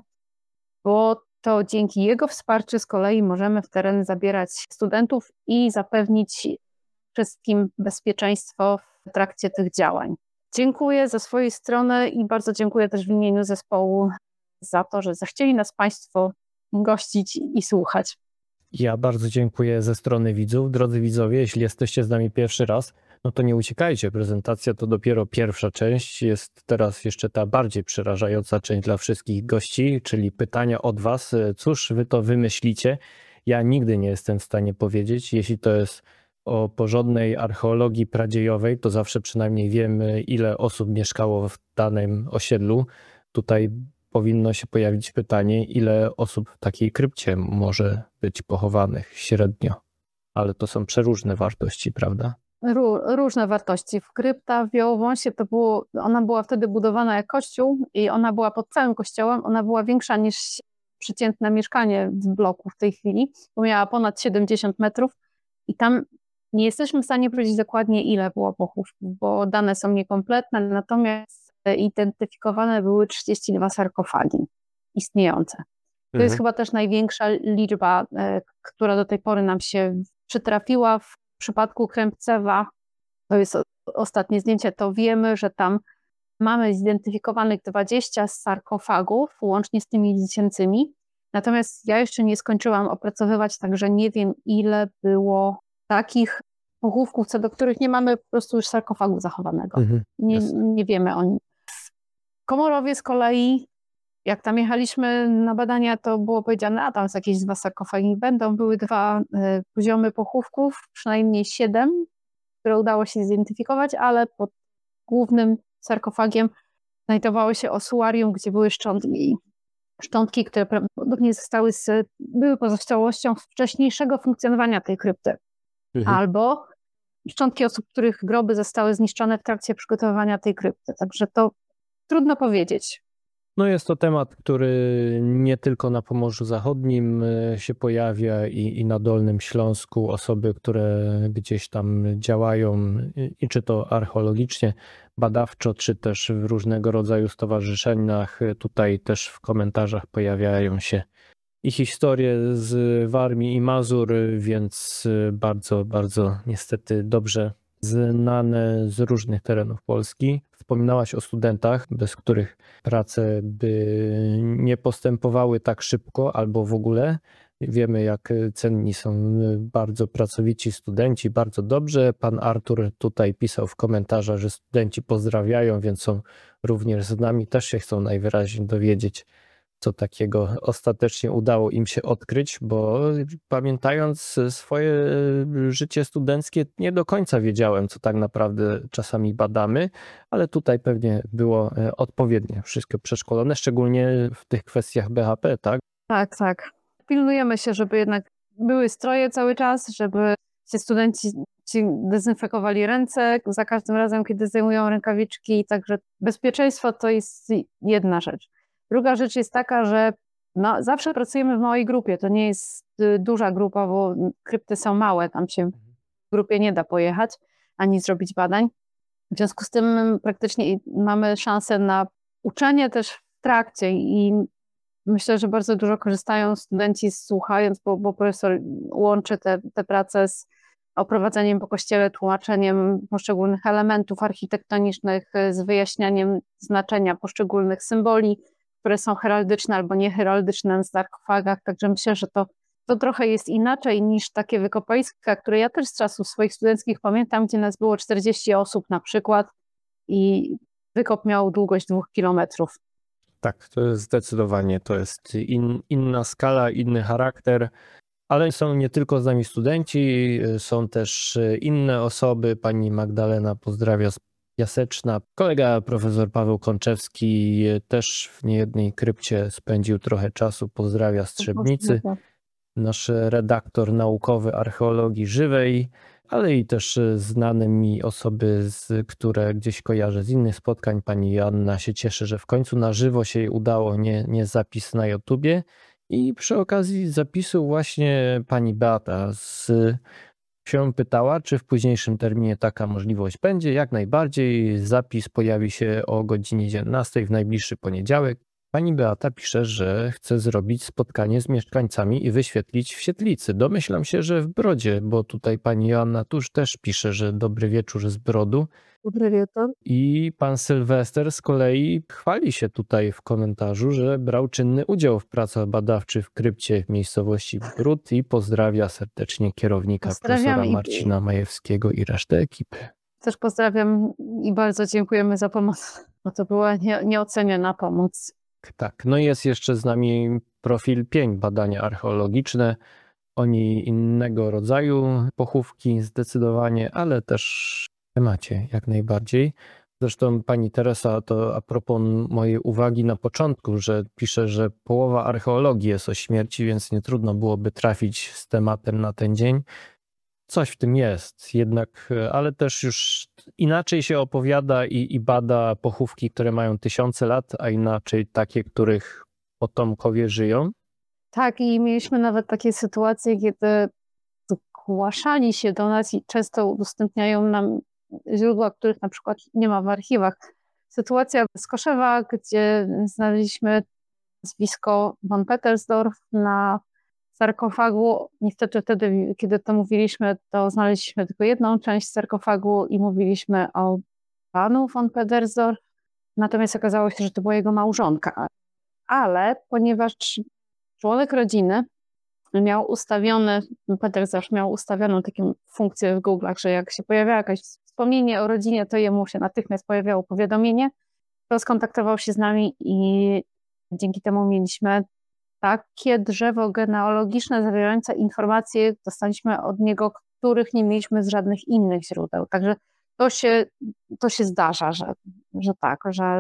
bo to dzięki jego wsparciu z kolei możemy w teren zabierać studentów i zapewnić wszystkim bezpieczeństwo w trakcie tych działań. Dziękuję ze swojej strony i bardzo dziękuję też w imieniu zespołu za to, że zechcieli nas Państwo gościć i słuchać. Ja bardzo dziękuję ze strony widzów. Drodzy widzowie, jeśli jesteście z nami pierwszy raz, no to nie uciekajcie. Prezentacja to dopiero pierwsza część. Jest teraz jeszcze ta bardziej przerażająca część dla wszystkich gości, czyli pytania od Was. Cóż wy to wymyślicie? Ja nigdy nie jestem w stanie powiedzieć. Jeśli to jest o porządnej archeologii pradziejowej, to zawsze przynajmniej wiemy, ile osób mieszkało w danym osiedlu. Tutaj powinno się pojawić pytanie, ile osób w takiej krypcie może być pochowanych średnio. Ale to są przeróżne wartości, prawda? Różne wartości. Krypta w Białowąsie ona była wtedy budowana jak kościół i ona była pod całym kościołem. Ona była większa niż przeciętne mieszkanie w bloku w tej chwili, bo miała ponad 70 metrów i tam nie jesteśmy w stanie powiedzieć dokładnie, ile było pochówków, bo dane są niekompletne, natomiast identyfikowane były 32 sarkofagi istniejące. To jest chyba też największa liczba, która do tej pory nam się przytrafiła. W przypadku Krępcewa, to jest ostatnie zdjęcie, to wiemy, że tam mamy zidentyfikowanych 20 sarkofagów, łącznie z tymi dziecięcymi. Natomiast ja jeszcze nie skończyłam opracowywać, także nie wiem, ile było takich pochówków, co do których nie mamy po prostu już sarkofagu zachowanego. Nie wiemy o nim. W Komorowie z kolei, jak tam jechaliśmy na badania, to było powiedziane, a tam jakieś 2 sarkofagi będą. Były 2 poziomy pochówków, przynajmniej 7, które udało się zidentyfikować, ale pod głównym sarkofagiem znajdowało się osuarium, gdzie były szczątki, które prawdopodobnie były pozostałością wcześniejszego funkcjonowania tej krypty. Albo szczątki osób, których groby zostały zniszczone w trakcie przygotowywania tej krypty. Także to trudno powiedzieć. No jest to temat, który nie tylko na Pomorzu Zachodnim się pojawia i na Dolnym Śląsku. Osoby, które gdzieś tam działają i czy to archeologicznie, badawczo, czy też w różnego rodzaju stowarzyszeniach. Tutaj też w komentarzach pojawiają się i historie z Warmii i Mazur, więc bardzo, bardzo niestety dobrze znane z różnych terenów Polski. Wspominałaś o studentach, bez których prace by nie postępowały tak szybko albo w ogóle. Wiemy, jak cenni są bardzo pracowici studenci, bardzo dobrze. Pan Artur tutaj pisał w komentarzach, że studenci pozdrawiają, więc są również z nami. Też się chcą najwyraźniej dowiedzieć, co takiego ostatecznie udało im się odkryć, bo pamiętając swoje życie studenckie, nie do końca wiedziałem, co tak naprawdę czasami badamy, ale tutaj pewnie było odpowiednio wszystko przeszkolone, szczególnie w tych kwestiach BHP, tak? Tak. Pilnujemy się, żeby jednak były stroje cały czas, żeby ci studenci dezynfekowali ręce za każdym razem, kiedy zdejmują rękawiczki, także bezpieczeństwo to jest jedna rzecz. Druga rzecz jest taka, że zawsze pracujemy w małej grupie, to nie jest duża grupa, bo krypty są małe, tam się w grupie nie da pojechać ani zrobić badań. W związku z tym praktycznie mamy szansę na uczenie też w trakcie i myślę, że bardzo dużo korzystają studenci słuchając, bo profesor łączy te prace z oprowadzeniem po kościele, tłumaczeniem poszczególnych elementów architektonicznych, z wyjaśnianiem znaczenia poszczególnych symboli, które są heraldyczne albo nieheraldyczne na sarkofagach, także myślę, że to trochę jest inaczej niż takie wykopaliska, które ja też z czasów swoich studenckich pamiętam, gdzie nas było 40 osób na przykład i wykop miał długość 2 kilometrów. Tak, to jest zdecydowanie, to jest inna skala, inny charakter, ale są nie tylko z nami studenci, są też inne osoby. Pani Magdalena pozdrawia z Piaseczna. Kolega profesor Paweł Konczewski też w niejednej krypcie spędził trochę czasu, pozdrawia z Trzebnicy. Nasz redaktor naukowy archeologii żywej, ale i też znane mi osoby, które gdzieś kojarzę z innych spotkań. Pani Joanna się cieszy, że w końcu na żywo się jej udało, nie zapis na YouTubie. I przy okazji zapisu właśnie pani Beata się pytała, czy w późniejszym terminie taka możliwość będzie. Jak najbardziej. Zapis pojawi się o godzinie 11 w najbliższy poniedziałek. Pani Beata pisze, że chce zrobić spotkanie z mieszkańcami i wyświetlić w świetlicy. Domyślam się, że w Brodzie, bo tutaj pani Joanna Tusz też pisze, że dobry wieczór z Brodu. Dobry wieczór. I pan Sylwester z kolei chwali się tutaj w komentarzu, że brał czynny udział w pracach badawczych w krypcie w miejscowości Bród i pozdrawia serdecznie kierownika profesora Marcina Majewskiego i resztę ekipy. Też pozdrawiam i bardzo dziękujemy za pomoc, bo to była nieoceniona pomoc. Tak, no jest jeszcze z nami profil Pień, badania archeologiczne. Oni innego rodzaju pochówki zdecydowanie, ale też w temacie jak najbardziej. Zresztą pani Teresa, to a propos mojej uwagi na początku, że pisze, że połowa archeologii jest o śmierci, więc nie trudno byłoby trafić z tematem na ten dzień. Coś w tym jest jednak, ale też już inaczej się opowiada i bada pochówki, które mają tysiące lat, a inaczej takie, których potomkowie żyją. Tak, i mieliśmy nawet takie sytuacje, kiedy zgłaszali się do nas i często udostępniają nam źródła, których na przykład nie ma w archiwach. Sytuacja z Koszewa, gdzie znaleźliśmy nazwisko von Petersdorf na sarkofagu. Niestety wtedy, kiedy to mówiliśmy, to znaleźliśmy tylko jedną część sarkofagu i mówiliśmy o panu von Petersdorf. Natomiast okazało się, że to była jego małżonka. Ale ponieważ członek rodziny miał ustawione, Petersdorf miał ustawioną taką funkcję w Google'ach, że jak się pojawiało jakieś wspomnienie o rodzinie, to jemu się natychmiast pojawiało powiadomienie. To skontaktował się z nami i dzięki temu mieliśmy takie drzewo genealogiczne zawierające informacje, dostaliśmy od niego, których nie mieliśmy z żadnych innych źródeł. Także to się zdarza, że tak,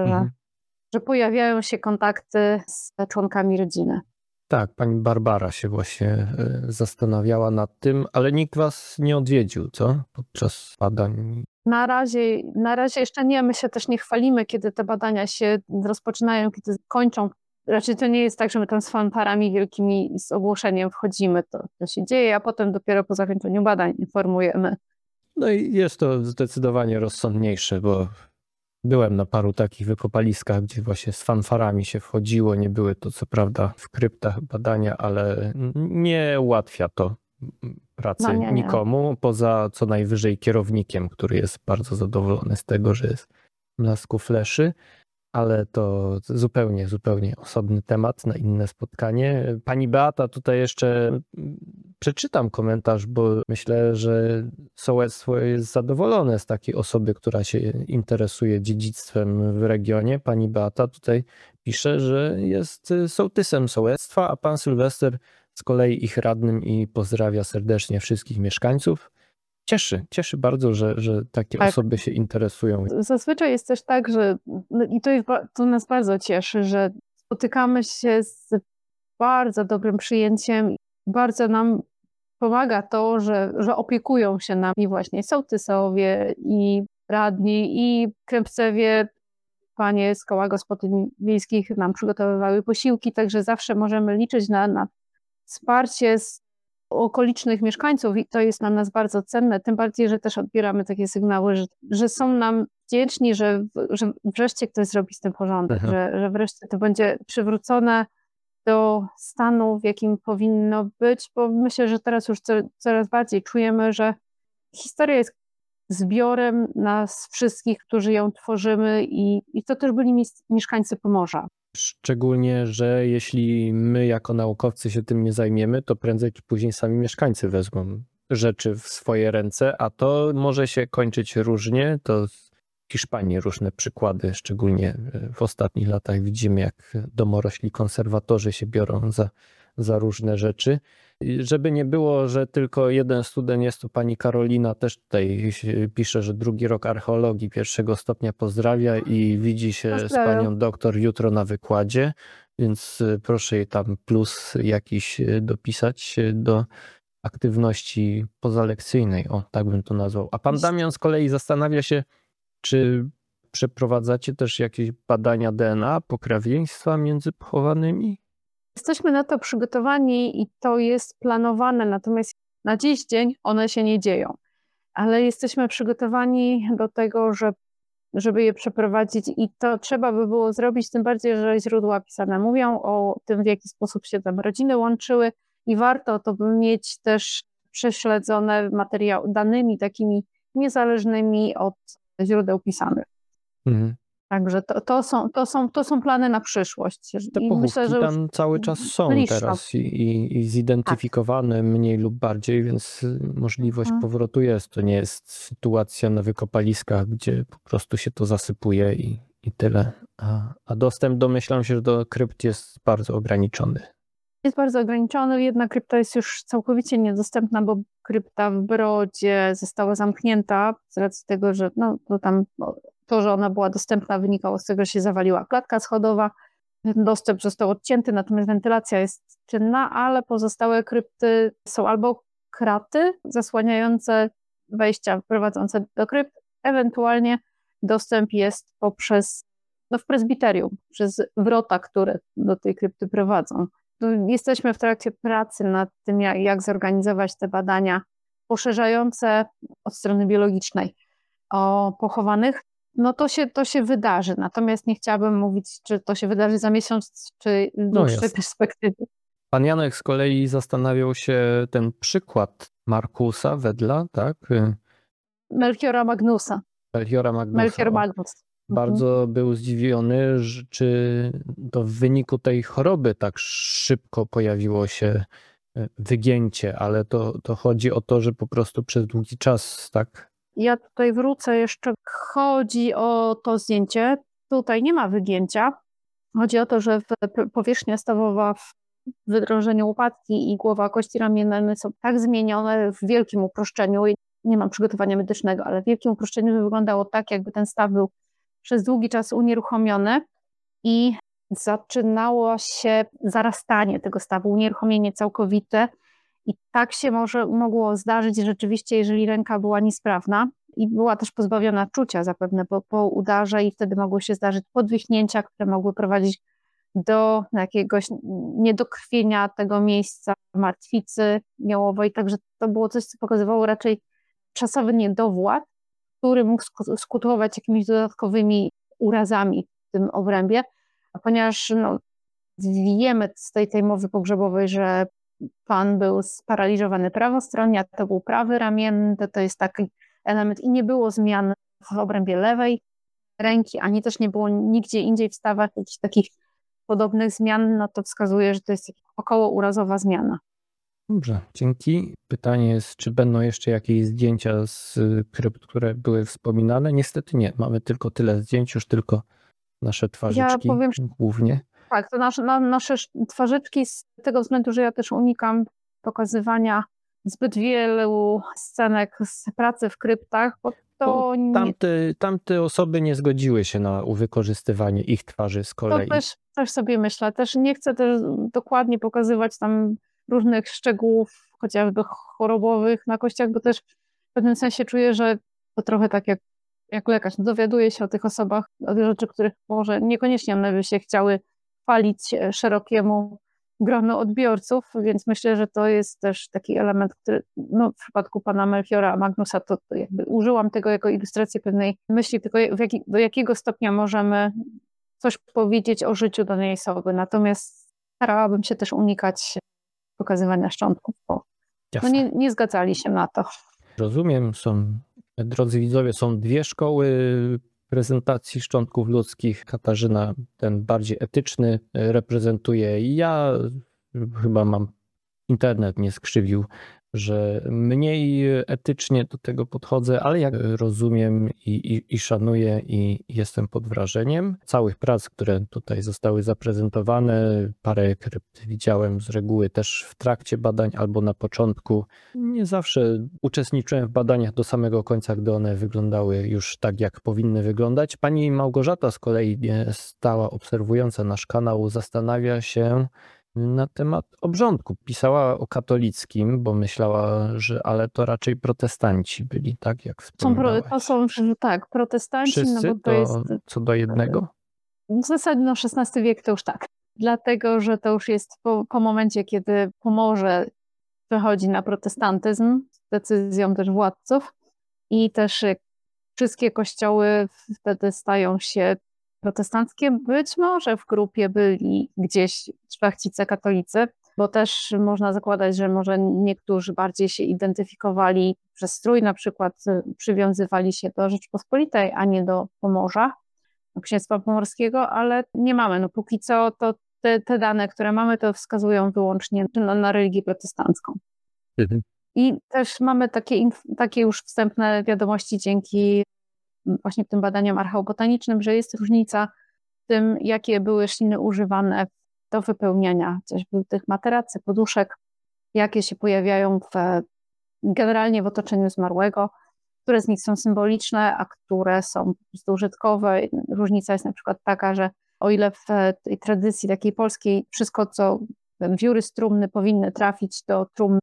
że pojawiają się kontakty z członkami rodziny. Tak, pani Barbara się właśnie zastanawiała nad tym, ale nikt was nie odwiedził, co? Podczas badań. Na razie jeszcze nie, my się też nie chwalimy, kiedy te badania się rozpoczynają, kiedy kończą. Raczej to nie jest tak, że my tam z fanfarami wielkimi z ogłoszeniem wchodzimy, to się dzieje, a potem dopiero po zakończeniu badań informujemy. No i jest to zdecydowanie rozsądniejsze, bo byłem na paru takich wykopaliskach, gdzie właśnie z fanfarami się wchodziło. Nie były to co prawda w kryptach badania, ale nie ułatwia to pracy nikomu, poza co najwyżej kierownikiem, który jest bardzo zadowolony z tego, że jest blasku fleszy. Ale to zupełnie osobny temat na inne spotkanie. Pani Beata, tutaj jeszcze przeczytam komentarz, bo myślę, że sołectwo jest zadowolone z takiej osoby, która się interesuje dziedzictwem w regionie. Pani Beata tutaj pisze, że jest sołtysem sołectwa, a pan Sylwester z kolei ich radnym i pozdrawia serdecznie wszystkich mieszkańców. Cieszy bardzo, że takie osoby się interesują. Zazwyczaj jest też tak, że i to nas bardzo cieszy, że spotykamy się z bardzo dobrym przyjęciem. Bardzo nam pomaga to, że opiekują się nami właśnie sołtysowie i radni i Krępcewie. Panie z koła gospodyń wiejskich nam przygotowywały posiłki, także zawsze możemy liczyć na wsparcie z okolicznych mieszkańców i to jest dla nas bardzo cenne, tym bardziej, że też odbieramy takie sygnały, że są nam wdzięczni, że wreszcie ktoś zrobi z tym porządek, że wreszcie to będzie przywrócone do stanu, w jakim powinno być, bo myślę, że teraz już coraz bardziej czujemy, że historia jest zbiorem nas wszystkich, którzy ją tworzymy i to też byli mieszkańcy Pomorza. Szczególnie, że jeśli my jako naukowcy się tym nie zajmiemy, to prędzej czy później sami mieszkańcy wezmą rzeczy w swoje ręce, a to może się kończyć różnie. To w Hiszpanii różne przykłady, szczególnie w ostatnich latach widzimy, jak domorośli konserwatorzy się biorą za różne rzeczy. Żeby nie było, że tylko jeden student jest, to pani Karolina też tutaj pisze, że 2. rok archeologii 1. stopnia pozdrawia i widzi się z panią doktor jutro na wykładzie, więc proszę jej tam plus jakiś dopisać do aktywności pozalekcyjnej, o tak bym to nazwał. A pan Damian z kolei zastanawia się, czy przeprowadzacie też jakieś badania DNA, pokrewieństwa między pochowanymi? Jesteśmy na to przygotowani i to jest planowane, natomiast na dziś dzień one się nie dzieją. Ale jesteśmy przygotowani do tego, żeby je przeprowadzić i to trzeba by było zrobić, tym bardziej, że źródła pisane mówią o tym, w jaki sposób się tam rodziny łączyły i warto to by mieć też prześledzone danymi takimi niezależnymi od źródeł pisanych. Mhm. Także to są plany na przyszłość. Te I pochówki myślę, że już tam cały czas są bliższo. teraz i zidentyfikowane mniej lub bardziej, więc możliwość Mhm. powrotu jest. To nie jest sytuacja na wykopaliskach, gdzie po prostu się to zasypuje i tyle. A dostęp, domyślam się, że do krypt jest bardzo ograniczony. Jest bardzo ograniczony, jedna krypta jest już całkowicie niedostępna, bo krypta w Brodzie została zamknięta z racji tego, że to, że ona była dostępna, wynikało z tego, że się zawaliła klatka schodowa. Ten dostęp został odcięty, natomiast wentylacja jest czynna, ale pozostałe krypty są albo kraty zasłaniające wejścia prowadzące do krypt, ewentualnie dostęp jest poprzez w prezbiterium, przez wrota, które do tej krypty prowadzą. Jesteśmy w trakcie pracy nad tym, jak zorganizować te badania poszerzające od strony biologicznej o pochowanych. No to się wydarzy, natomiast nie chciałabym mówić, czy to się wydarzy za miesiąc, czy w dłuższej jasne. perspektywie. Pan Janek z kolei zastanawiał się ten przykład Markusa Wedla, tak? Melchiora Magnusa. Melchiora Magnusa. Melchior Magnus. Bardzo był zdziwiony, czy to w wyniku tej choroby tak szybko pojawiło się wygięcie, ale to chodzi o to, że po prostu przez długi czas, tak? Ja tutaj wrócę jeszcze. Chodzi o to zdjęcie. Tutaj nie ma wygięcia. Chodzi o to, że powierzchnia stawowa w wydrążeniu łopatki i głowa kości ramienne są tak zmienione w wielkim uproszczeniu. Nie mam przygotowania medycznego, ale w wielkim uproszczeniu wyglądało tak, jakby ten staw był przez długi czas unieruchomiony i zaczynało się zarastanie tego stawu, unieruchomienie całkowite i tak się mogło zdarzyć rzeczywiście, jeżeli ręka była niesprawna i była też pozbawiona czucia zapewne po udarze i wtedy mogły się zdarzyć podwichnięcia, które mogły prowadzić do jakiegoś niedokrwienia tego miejsca, martwicy miałowej, także to było coś, co pokazywało raczej czasowy niedowład, który mógł skutkować jakimiś dodatkowymi urazami w tym obrębie, a ponieważ wiemy z tej mowy pogrzebowej, że pan był sparaliżowany prawostronnie, a to był prawy ramienny, to jest taki element i nie było zmian w obrębie lewej ręki, ani też nie było nigdzie indziej w stawach jakichś takich podobnych zmian, no to wskazuje, że to jest około urazowa zmiana. Dobrze, dzięki. Pytanie jest, czy będą jeszcze jakieś zdjęcia z krypt, które były wspominane? Niestety nie, mamy tylko tyle zdjęć, już tylko nasze twarzyczki głównie. Tak, to nasze twarzyczki z tego względu, że ja też unikam pokazywania zbyt wielu scenek z pracy w kryptach, bo to tamte osoby nie zgodziły się na wykorzystywanie ich twarzy z kolei. To też sobie myślę, też nie chcę też dokładnie pokazywać tam różnych szczegółów, chociażby chorobowych na kościach, bo też w pewnym sensie czuję, że to trochę tak jak lekarz, dowiaduje się o tych osobach, o tych rzeczy, których może niekoniecznie one by się chciały chwalić szerokiemu gronu odbiorców, więc myślę, że to jest też taki element, który w przypadku pana Melchiora Magnusa to jakby użyłam tego jako ilustrację pewnej myśli, tylko do jakiego stopnia możemy coś powiedzieć o życiu danej osoby, natomiast starałabym się też unikać pokazywania szczątków, bo nie zgadzali się na to. Rozumiem, drodzy widzowie, są dwie szkoły prezentacji szczątków ludzkich. Katarzyna ten bardziej etyczny reprezentuje. Ja chyba internet mnie skrzywił, że mniej etycznie do tego podchodzę, ale jak rozumiem i szanuję i jestem pod wrażeniem całych prac, które tutaj zostały zaprezentowane. Parę krypt widziałem z reguły też w trakcie badań albo na początku. Nie zawsze uczestniczyłem w badaniach do samego końca, gdy one wyglądały już tak, jak powinny wyglądać. Pani Małgorzata z kolei, stała obserwująca nasz kanał, zastanawia się na temat obrządku. Pisała o katolickim, bo myślała, że ale to raczej protestanci byli, tak jak wspomniałaś. To są tak, protestanci. Wszyscy no bo to jest co do jednego? W zasadzie XVI wiek to już tak. dlatego że to już jest po momencie, kiedy Pomorze wychodzi na protestantyzm z decyzją też władców i też wszystkie kościoły wtedy stają się protestanckie. Być może w grupie byli gdzieś szlachcice katolicy, bo też można zakładać, że może niektórzy bardziej się identyfikowali przez strój, na przykład przywiązywali się do Rzeczpospolitej, a nie do Pomorza, do Księstwa Pomorskiego, ale nie mamy. No póki co to te dane, które mamy, to wskazują wyłącznie na religię protestancką. Mhm. I też mamy takie już wstępne wiadomości dzięki właśnie tym badaniom archeobotanicznym, że jest różnica w tym, jakie były śliny używane do wypełniania chociażby tych materacy, poduszek, jakie się pojawiają generalnie w otoczeniu zmarłego, które z nich są symboliczne, a które są po prostu użytkowe. Różnica jest na przykład taka, że o ile w tej tradycji takiej polskiej wszystko, co wióry z trumny powinny trafić do trumny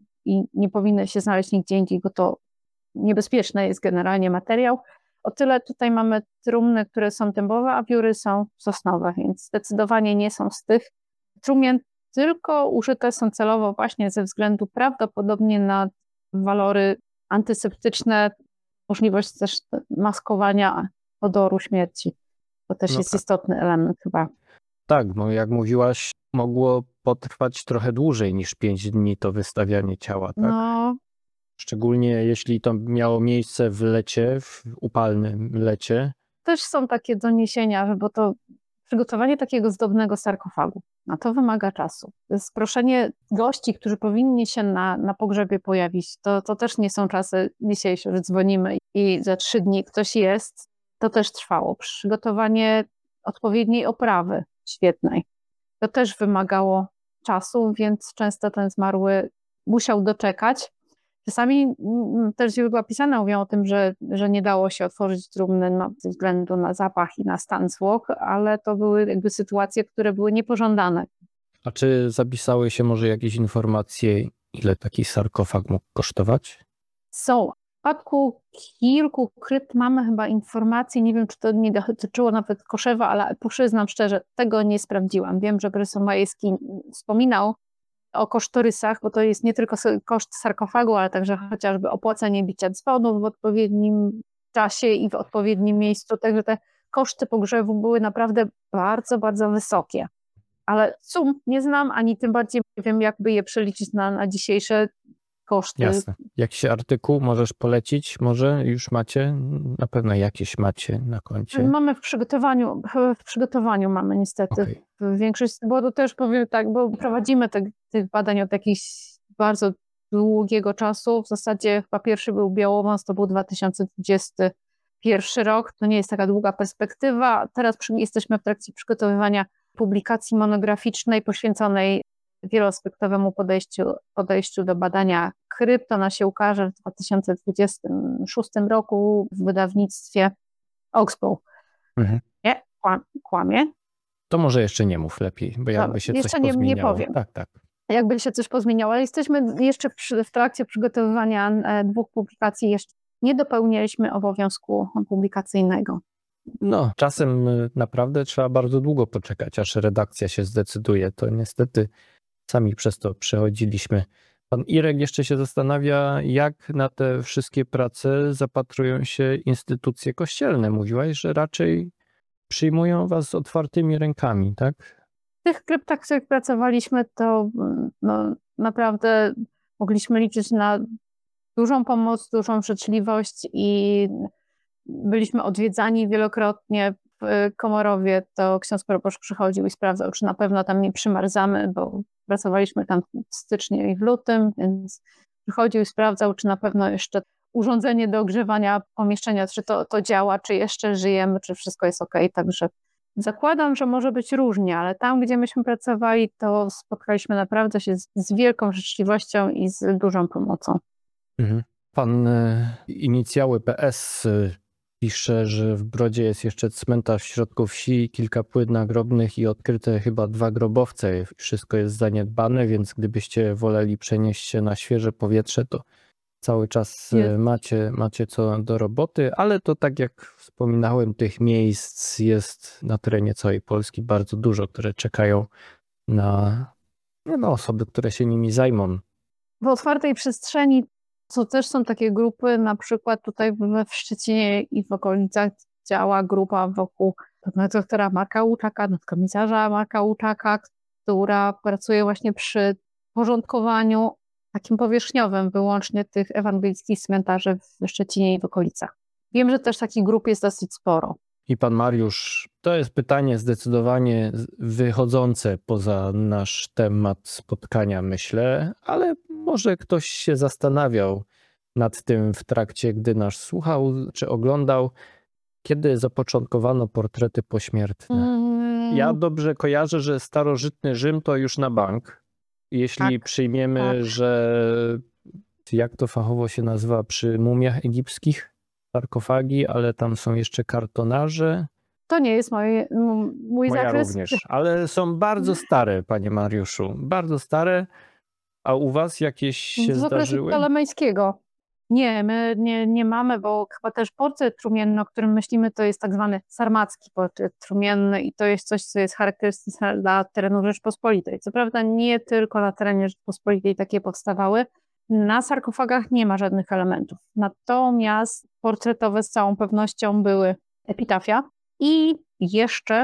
i nie powinny się znaleźć nigdzie indziej, bo to niebezpieczny jest generalnie materiał, o tyle tutaj mamy trumny, które są dębowe, a wióry są sosnowe, więc zdecydowanie nie są z tych trumien, tylko użyte są celowo właśnie ze względu prawdopodobnie na walory antyseptyczne, możliwość też maskowania odoru śmierci. To też jest istotny element chyba. Tak, bo jak mówiłaś, mogło potrwać trochę dłużej niż 5 dni to wystawianie ciała, tak? No, Szczególnie jeśli to miało miejsce w lecie, w upalnym lecie. też są takie doniesienia, bo to przygotowanie takiego zdobnego sarkofagu, a to wymaga czasu. Proszenie gości, którzy powinni się na pogrzebie pojawić, to też nie są czasy dzisiejsze, że dzwonimy i za 3 dni ktoś jest. To też trwało. Przygotowanie odpowiedniej oprawy świetnej, to też wymagało czasu, więc często ten zmarły musiał doczekać. Czasami też źródła pisane mówią o tym, że nie dało się otworzyć trumny ze względu na zapach i na stan zwłok, ale to były jakby sytuacje, które były niepożądane. A czy zapisały się może jakieś informacje, ile taki sarkofag mógł kosztować? Są. W przypadku kilku krypt mamy chyba informacje, nie wiem, czy to nie dotyczyło nawet Koszewa, ale przyznam szczerze, tego nie sprawdziłam. Wiem, że profesor Majewski wspominał o kosztorysach, bo to jest nie tylko koszt sarkofagu, ale także chociażby opłacenie bicia dzwonu w odpowiednim czasie i w odpowiednim miejscu. Także te koszty pogrzebu były naprawdę bardzo, bardzo wysokie. Ale sum nie znam, ani tym bardziej nie wiem, jakby je przeliczyć na dzisiejsze koszty. Jasne. Jakiś artykuł możesz polecić? Może już macie? Na pewno jakieś macie na koncie. Mamy w przygotowaniu mamy niestety. Okay. Większość, bo to też powiem tak, bo prowadzimy tych badań od jakiegoś bardzo długiego czasu. W zasadzie chyba pierwszy był Białowąs, to był 2021 rok. To nie jest taka długa perspektywa. Teraz jesteśmy w trakcie przygotowywania publikacji monograficznej poświęconej wieloaspektowemu podejściu do badania krypt. Ona się ukaże w 2026 roku w wydawnictwie Oxbow. Mhm. Nie, kłamie. To może jeszcze nie mów lepiej, bo jakby się jeszcze coś pozmieniało. Nie powiem. Tak. Jakby się coś pozmieniało, ale jesteśmy jeszcze w trakcie przygotowywania 2 publikacji. Jeszcze nie dopełniliśmy obowiązku publikacyjnego. No, czasem naprawdę trzeba bardzo długo poczekać, aż redakcja się zdecyduje. To niestety sami przez to przechodziliśmy. Pan Irek jeszcze się zastanawia, jak na te wszystkie prace zapatrują się instytucje kościelne. Mówiłaś, że raczej przyjmują was z otwartymi rękami, tak? W tych kryptach, w których pracowaliśmy, to naprawdę mogliśmy liczyć na dużą pomoc, dużą życzliwość i byliśmy odwiedzani wielokrotnie w Komorowie. To ksiądz proboszcz przychodził i sprawdzał, czy na pewno tam nie przymarzamy, bo pracowaliśmy tam w styczniu i w lutym, więc przychodził i sprawdzał, czy na pewno jeszcze urządzenie do ogrzewania pomieszczenia, czy to działa, czy jeszcze żyjemy, czy wszystko jest okej. Także zakładam, że może być różnie, ale tam, gdzie myśmy pracowali, to spotkaliśmy naprawdę się z wielką życzliwością i z dużą pomocą. Pan inicjały PS pisze, że w Brodzie jest jeszcze cmentarz w środku wsi, kilka płyt nagrobnych i odkryte chyba 2 grobowce. Wszystko jest zaniedbane, więc gdybyście woleli przenieść się na świeże powietrze, to Cały czas Jest. macie co do roboty, ale to tak jak wspominałem, tych miejsc jest na terenie całej Polski bardzo dużo, które czekają na osoby, które się nimi zajmą. W otwartej przestrzeni, co też są takie grupy, na przykład tutaj w Szczecinie i w okolicach działa grupa wokół doktora Marka Łuczaka, nadkomisarza Marka Łuczaka, która pracuje właśnie przy porządkowaniu takim powierzchniowym wyłącznie tych ewangelickich cmentarzy w Szczecinie i w okolicach. Wiem, że też takich grup jest dosyć sporo. I pan Mariusz, to jest pytanie zdecydowanie wychodzące poza nasz temat spotkania, myślę, ale może ktoś się zastanawiał nad tym w trakcie, gdy nas słuchał czy oglądał, kiedy zapoczątkowano portrety pośmiertne. Ja dobrze kojarzę, że starożytny Rzym to już na bank. Jeśli przyjmiemy, że jak to fachowo się nazywa przy mumiach egipskich? Sarkofagi, ale tam są jeszcze kartonarze. To nie jest mój Moja zakres. również, ale są bardzo stare, panie Mariuszu. Bardzo stare. A u was jakieś się Z okresu zdarzyły? ptolemejskiego. Nie, my nie mamy, bo chyba też portret trumienny, o którym myślimy, to jest tak zwany sarmacki portret trumienny i to jest coś, co jest charakterystyczne dla terenu Rzeczpospolitej. Co prawda nie tylko na terenie Rzeczpospolitej takie powstawały. Na sarkofagach nie ma żadnych elementów. Natomiast portretowe z całą pewnością były epitafia i jeszcze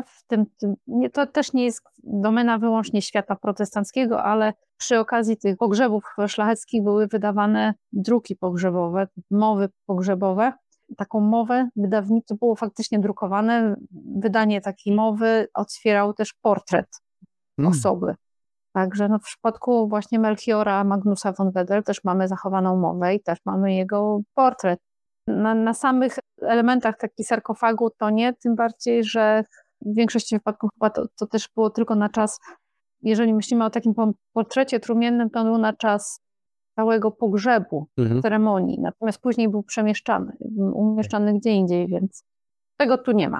to też nie jest domena wyłącznie świata protestanckiego, ale przy okazji tych pogrzebów szlacheckich były wydawane druki pogrzebowe, mowy pogrzebowe. Taką mowę to było faktycznie drukowane. Wydanie takiej mowy otwierał też portret osoby. Także w przypadku właśnie Melchiora Magnusa von Wedel też mamy zachowaną mowę i też mamy jego portret. Na samych elementach takich sarkofagu to nie, tym bardziej, że w większości wypadków chyba to też było tylko na czas, jeżeli myślimy o takim portrecie trumiennym, to on był na czas całego pogrzebu, ceremonii, natomiast później był umieszczany gdzie indziej, więc tego tu nie ma.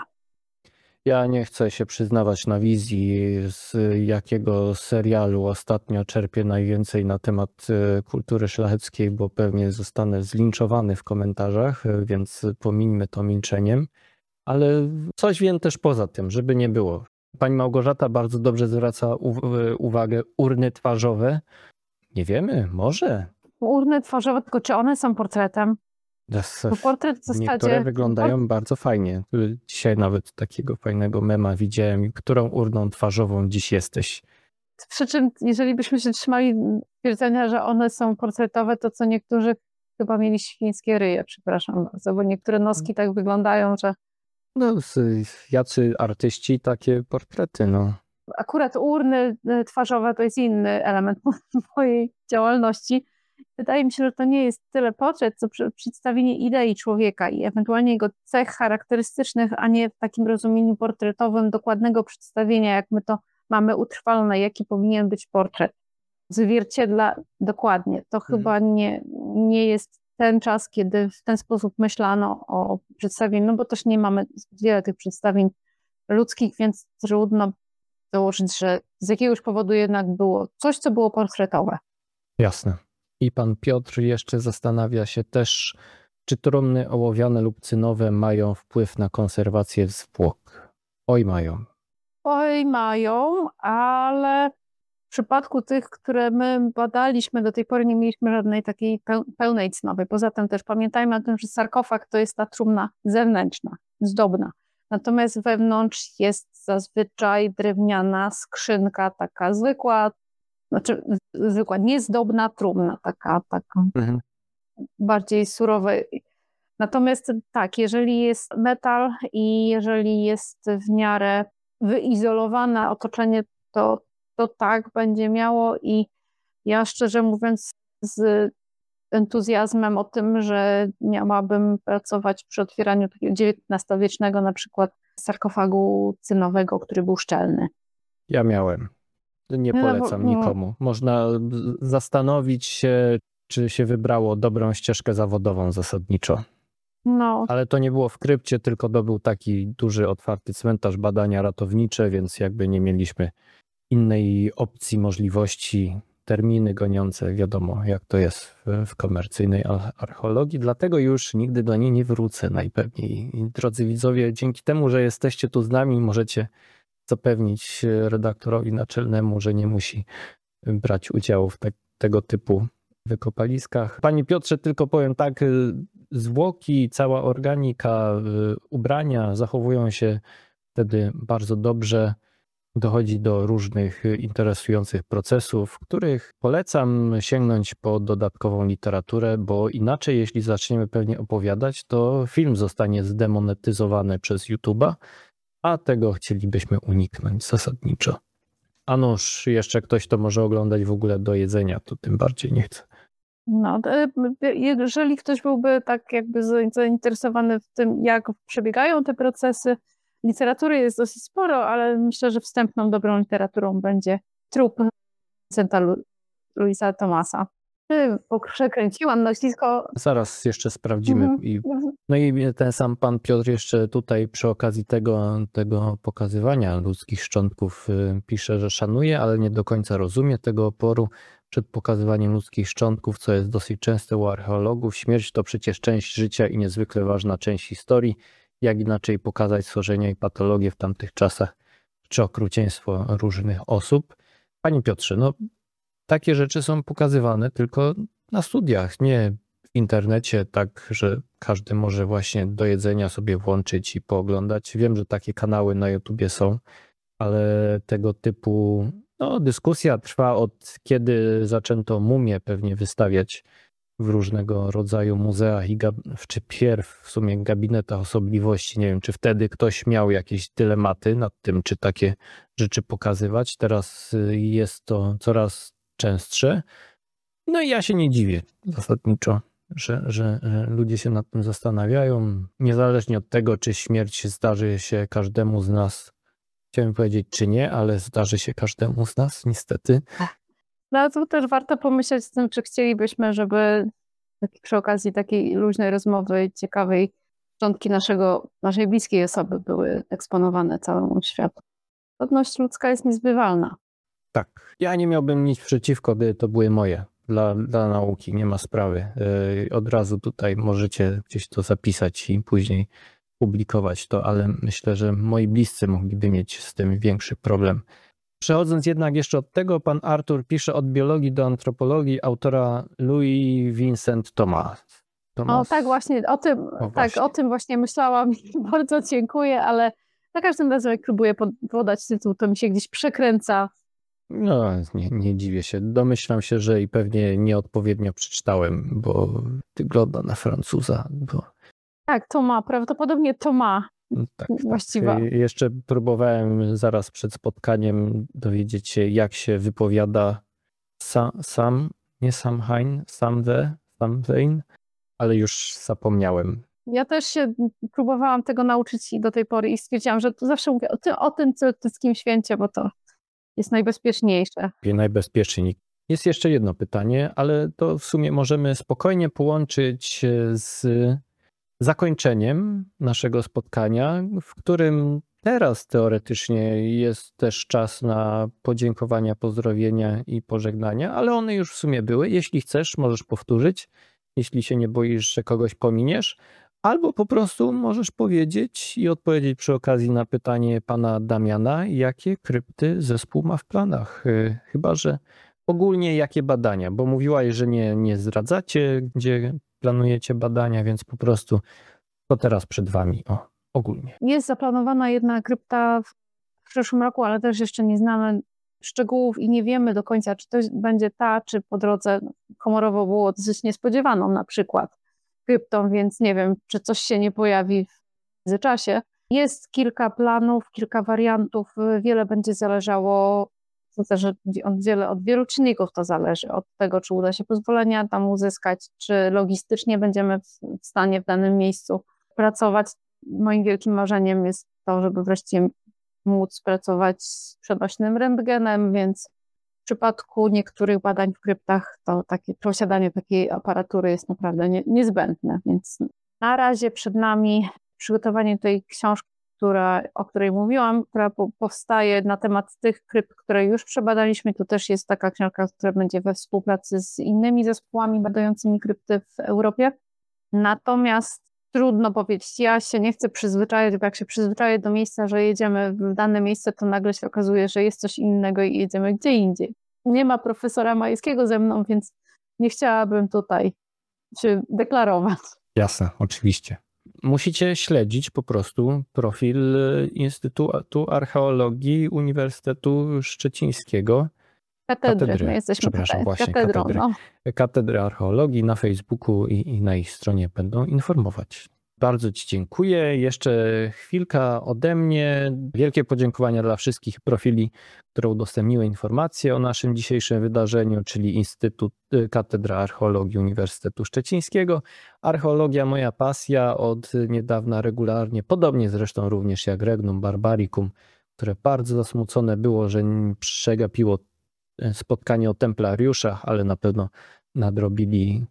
Ja nie chcę się przyznawać na wizji, z jakiego serialu ostatnio czerpię najwięcej na temat kultury szlacheckiej, bo pewnie zostanę zlinczowany w komentarzach, więc pomińmy to milczeniem. Ale coś wiem też poza tym, żeby nie było. Pani Małgorzata bardzo dobrze zwraca uwagę urny twarzowe. Nie wiemy, może. Urny twarzowe, tylko czy one są portretem? Bo portret w zasadzie... Niektóre wyglądają bardzo fajnie. Dzisiaj nawet takiego fajnego mema widziałem. Którą urną twarzową dziś jesteś? Przy czym, jeżeli byśmy się trzymali twierdzenia, że one są portretowe, to co niektórzy chyba mieli świńskie ryje, przepraszam bardzo, bo niektóre noski tak wyglądają, że... No, jacy artyści takie portrety, no. Akurat urny twarzowe to jest inny element mojej działalności. Wydaje mi się, że to nie jest tyle portret, co przedstawienie idei człowieka i ewentualnie jego cech charakterystycznych, a nie w takim rozumieniu portretowym dokładnego przedstawienia, jak my to mamy utrwalone, jaki powinien być portret. Zwierciedla dokładnie. To chyba nie jest ten czas, kiedy w ten sposób myślano o przedstawieniu, no bo też nie mamy wiele tych przedstawień ludzkich, więc trudno dołożyć, że z jakiegoś powodu jednak było coś, co było portretowe. Jasne. I pan Piotr jeszcze zastanawia się też, czy trumny ołowiane lub cynowe mają wpływ na konserwację zwłok. Oj, mają. Oj, mają, ale w przypadku tych, które my badaliśmy, do tej pory nie mieliśmy żadnej takiej pełnej cnowej. Poza tym też pamiętajmy o tym, że sarkofag to jest ta trumna zewnętrzna, zdobna. Natomiast wewnątrz jest zazwyczaj drewniana skrzynka, taka zwykła, niezdobna trumna, taka bardziej surowa. Natomiast tak, jeżeli jest metal i jeżeli jest w miarę wyizolowane otoczenie, to tak będzie miało i ja szczerze mówiąc z entuzjazmem o tym, że miałabym pracować przy otwieraniu takiego XIX-wiecznego na przykład sarkofagu cynowego, który był szczelny. Ja miałem. Nie polecam nikomu. Można zastanowić się, czy się wybrało dobrą ścieżkę zawodową zasadniczo. No. Ale to nie było w krypcie, tylko to był taki duży, otwarty cmentarz, badania ratownicze, więc jakby nie mieliśmy innej opcji, możliwości. terminy goniące, wiadomo jak to jest w komercyjnej archeologii, dlatego już nigdy do niej nie wrócę najpewniej. I drodzy widzowie, dzięki temu, że jesteście tu z nami, możecie zapewnić redaktorowi naczelnemu, że nie musi brać udziału w tego typu wykopaliskach. Panie Piotrze, tylko powiem tak, zwłoki, cała organika, ubrania zachowują się wtedy bardzo dobrze. Dochodzi do różnych interesujących procesów, w których polecam sięgnąć po dodatkową literaturę, bo inaczej, jeśli zaczniemy pewnie opowiadać, to film zostanie zdemonetyzowany przez YouTube'a, a tego chcielibyśmy uniknąć zasadniczo. A noż, jeszcze ktoś to może oglądać w ogóle do jedzenia, to tym bardziej nie chcę. No, jeżeli ktoś byłby tak jakby zainteresowany w tym, jak przebiegają te procesy, literatury jest dosyć sporo, ale myślę, że wstępną dobrą literaturą będzie Trup Vincenta Louisa Thomasa. Przekręciłam no ślisko. Zaraz jeszcze sprawdzimy. No i ten sam pan Piotr jeszcze tutaj przy okazji tego pokazywania ludzkich szczątków pisze, że szanuje, ale nie do końca rozumie tego oporu przed pokazywaniem ludzkich szczątków, co jest dosyć częste u archeologów. Śmierć to przecież część życia i niezwykle ważna część historii. Jak inaczej pokazać schorzenia i patologie w tamtych czasach, czy okrucieństwo różnych osób. Panie Piotrze, no takie rzeczy są pokazywane tylko na studiach, nie w internecie, tak, że każdy może właśnie do jedzenia sobie włączyć i pooglądać. Wiem, że takie kanały na YouTubie są, ale tego typu dyskusja trwa od kiedy zaczęto mumię pewnie wystawiać w różnego rodzaju muzeach czy pierw w sumie gabinetach osobliwości. Nie wiem, czy wtedy ktoś miał jakieś dylematy nad tym, czy takie rzeczy pokazywać. Teraz jest to coraz częstsze. No i ja się nie dziwię zasadniczo, że ludzie się nad tym zastanawiają. Niezależnie od tego, czy śmierć zdarzy się każdemu z nas, chciałem powiedzieć, czy nie, ale zdarzy się każdemu z nas, niestety. No to też warto pomyśleć z tym, czy chcielibyśmy, żeby przy okazji takiej luźnej rozmowy, ciekawej, szczątki naszej bliskiej osoby były eksponowane całemu światu. Godność ludzka jest niezbywalna. Tak. Ja nie miałbym nic przeciwko, gdy to były moje. Dla nauki nie ma sprawy. Od razu tutaj możecie gdzieś to zapisać i później publikować to, ale myślę, że moi bliscy mogliby mieć z tym większy problem. Przechodząc jednak jeszcze od tego, pan Artur pisze od biologii do antropologii autora Louis Vincent Thomas. O tak, właśnie o tym właśnie myślałam i bardzo dziękuję, ale za każdym razem jak próbuję podać tytuł, to mi się gdzieś przekręca. No, nie dziwię się. Domyślam się, że i pewnie nieodpowiednio przeczytałem, bo wygląda na Francuza. Tak, Thomas, prawdopodobnie Thomas. Tak, właściwa. Tak. Jeszcze próbowałem zaraz przed spotkaniem dowiedzieć się, jak się wypowiada nie Samhain, Samhain, ale już zapomniałem. Ja też się próbowałam tego nauczyć do tej pory i stwierdziłam, że to zawsze mówię o tym celtyckim święcie, bo to jest najbezpieczniejsze. Najbezpieczniej. Jest jeszcze jedno pytanie, ale to w sumie możemy spokojnie połączyć z zakończeniem naszego spotkania, w którym teraz teoretycznie jest też czas na podziękowania, pozdrowienia i pożegnania, ale one już w sumie były. Jeśli chcesz, możesz powtórzyć, jeśli się nie boisz, że kogoś pominiesz, albo po prostu możesz powiedzieć i odpowiedzieć przy okazji na pytanie pana Damiana, jakie krypty zespół ma w planach. Chyba że ogólnie jakie badania, bo mówiłaś, że nie zdradzacie, gdzie planujecie badania, więc po prostu to teraz przed wami, ogólnie. Jest zaplanowana jedna krypta w przyszłym roku, ale też jeszcze nie znamy szczegółów i nie wiemy do końca, czy to będzie ta, czy po drodze Komorowo było dosyć niespodziewaną na przykład kryptą, więc nie wiem, czy coś się nie pojawi w międzyczasie. Jest kilka planów, kilka wariantów, wiele będzie zależało, to też od wielu czynników to zależy, od tego, czy uda się pozwolenia tam uzyskać, czy logistycznie będziemy w stanie w danym miejscu pracować. Moim wielkim marzeniem jest to, żeby wreszcie móc pracować z przenośnym rentgenem, więc w przypadku niektórych badań w kryptach to posiadanie takiej aparatury jest naprawdę niezbędne, więc na razie przed nami przygotowanie tej książki, o której mówiłam, która powstaje na temat tych krypt, które już przebadaliśmy. Tu też jest taka książka, która będzie we współpracy z innymi zespołami badającymi krypty w Europie. Natomiast trudno powiedzieć, ja się nie chcę przyzwyczajać, bo jak się przyzwyczaję do miejsca, że jedziemy w dane miejsce, to nagle się okazuje, że jest coś innego i jedziemy gdzie indziej. Nie ma profesora Majewskiego ze mną, więc nie chciałabym tutaj się deklarować. Jasne, oczywiście. Musicie śledzić po prostu profil Instytutu Archeologii Uniwersytetu Szczecińskiego. Katedry. My jesteśmy katedrą. Katedry Archeologii na Facebooku i na ich stronie będą informować. Bardzo Ci dziękuję. Jeszcze chwilka ode mnie. Wielkie podziękowania dla wszystkich profili, które udostępniły informacje o naszym dzisiejszym wydarzeniu, czyli Instytut Katedra Archeologii Uniwersytetu Szczecińskiego. Archeologia moja pasja, od niedawna regularnie, podobnie zresztą również jak Regnum Barbaricum, które bardzo zasmucone było, że przegapiło spotkanie o templariuszach, ale na pewno nadrobili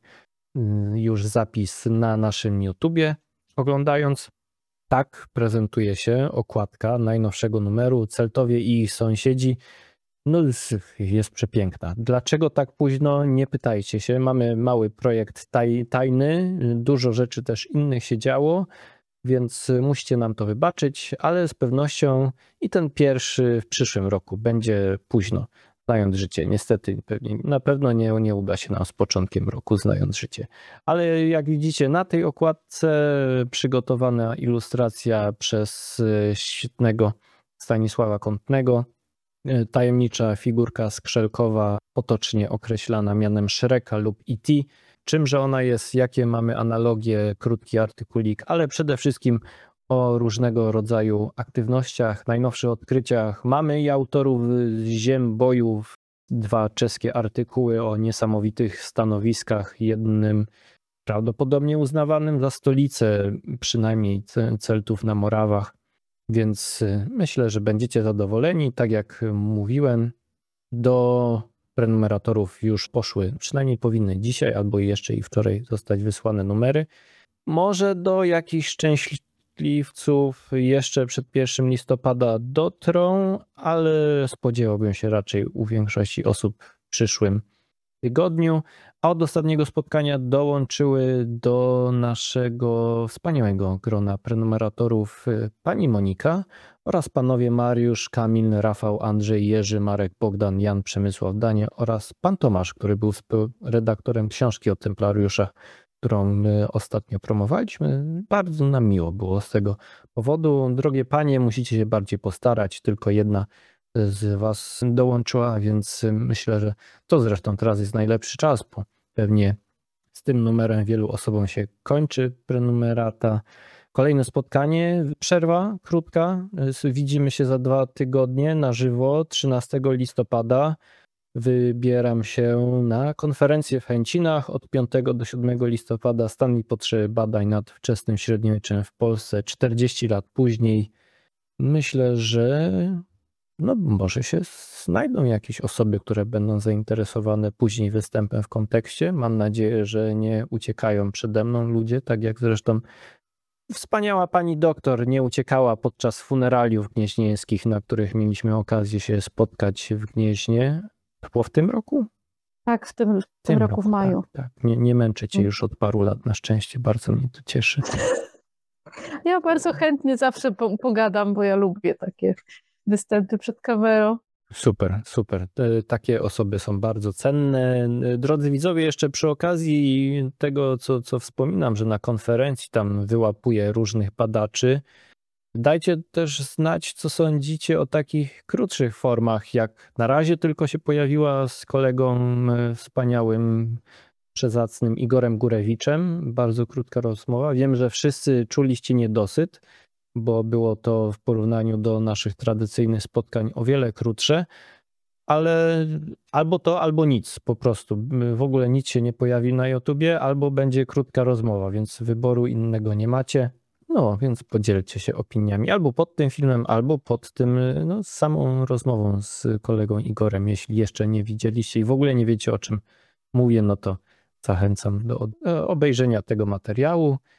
już zapis na naszym YouTubie. Oglądając, tak prezentuje się okładka najnowszego numeru. Celtowie i ich sąsiedzi. No, jest przepiękna. Dlaczego tak późno? Nie pytajcie się. Mamy mały projekt tajny. Dużo rzeczy też innych się działo, więc musicie nam to wybaczyć, ale z pewnością i ten pierwszy w przyszłym roku będzie późno. Znając życie. Niestety pewnie na pewno nie uda się nam z początkiem roku, znając życie. Ale jak widzicie na tej okładce przygotowana ilustracja przez świetnego Stanisława Kątnego. Tajemnicza figurka skrzelkowa, potocznie określana mianem Shreka lub E.T. Czymże ona jest, jakie mamy analogie, krótki artykulik, ale przede wszystkim o różnego rodzaju aktywnościach, najnowszych odkryciach. Mamy i autorów ziem bojów, 2 czeskie artykuły o niesamowitych stanowiskach, jednym prawdopodobnie uznawanym za stolicę, przynajmniej Celtów na Morawach, więc myślę, że będziecie zadowoleni. Tak jak mówiłem, do prenumeratorów już poszły, przynajmniej powinny dzisiaj albo jeszcze i wczoraj zostać wysłane numery. Może do jakichś szczęśliwców jeszcze przed 1 listopada dotrą, ale spodziewałbym się raczej u większości osób w przyszłym tygodniu. A od ostatniego spotkania dołączyły do naszego wspaniałego grona prenumeratorów pani Monika oraz panowie Mariusz, Kamil, Rafał, Andrzej, Jerzy, Marek, Bogdan, Jan, Przemysław, Danie oraz pan Tomasz, który był redaktorem książki o templariuszach, którą ostatnio promowaliśmy. Bardzo nam miło było z tego powodu. Drogie panie, musicie się bardziej postarać. Tylko jedna z was dołączyła, więc myślę, że to zresztą teraz jest najlepszy czas, bo pewnie z tym numerem wielu osobom się kończy prenumerata. Kolejne spotkanie, przerwa krótka. Widzimy się za 2 tygodnie na żywo, 13 listopada. Wybieram się na konferencję w Chęcinach od 5 do 7 listopada. Stan i potrzeby badań nad wczesnym średniowieczem w Polsce 40 lat później. Myślę, że może się znajdą jakieś osoby, które będą zainteresowane później występem w kontekście. Mam nadzieję, że nie uciekają przede mną ludzie, tak jak zresztą wspaniała pani doktor nie uciekała podczas funeraliów gnieźnieńskich, na których mieliśmy okazję się spotkać w Gnieźnie. To było w tym roku? Tak, w tym roku w maju. Tak. Nie męczę cię już od paru lat, na szczęście. Bardzo mnie to cieszy. Ja bardzo chętnie zawsze pogadam, bo ja lubię takie występy przed kamerą. Super. Takie osoby są bardzo cenne. Drodzy widzowie, jeszcze przy okazji tego, co wspominam, że na konferencji tam wyłapuję różnych badaczy, dajcie też znać, co sądzicie o takich krótszych formach, jak na razie tylko się pojawiła z kolegą wspaniałym, przezacnym Igorem Górewiczem. Bardzo krótka rozmowa. Wiem, że wszyscy czuliście niedosyt, bo było to w porównaniu do naszych tradycyjnych spotkań o wiele krótsze, ale albo to, albo nic po prostu. W ogóle nic się nie pojawi na YouTubie, albo będzie krótka rozmowa, więc wyboru innego nie macie. No, więc podzielcie się opiniami albo pod tym filmem, albo pod tym samą rozmową z kolegą Igorem. Jeśli jeszcze nie widzieliście i w ogóle nie wiecie, o czym mówię, no to zachęcam do obejrzenia tego materiału.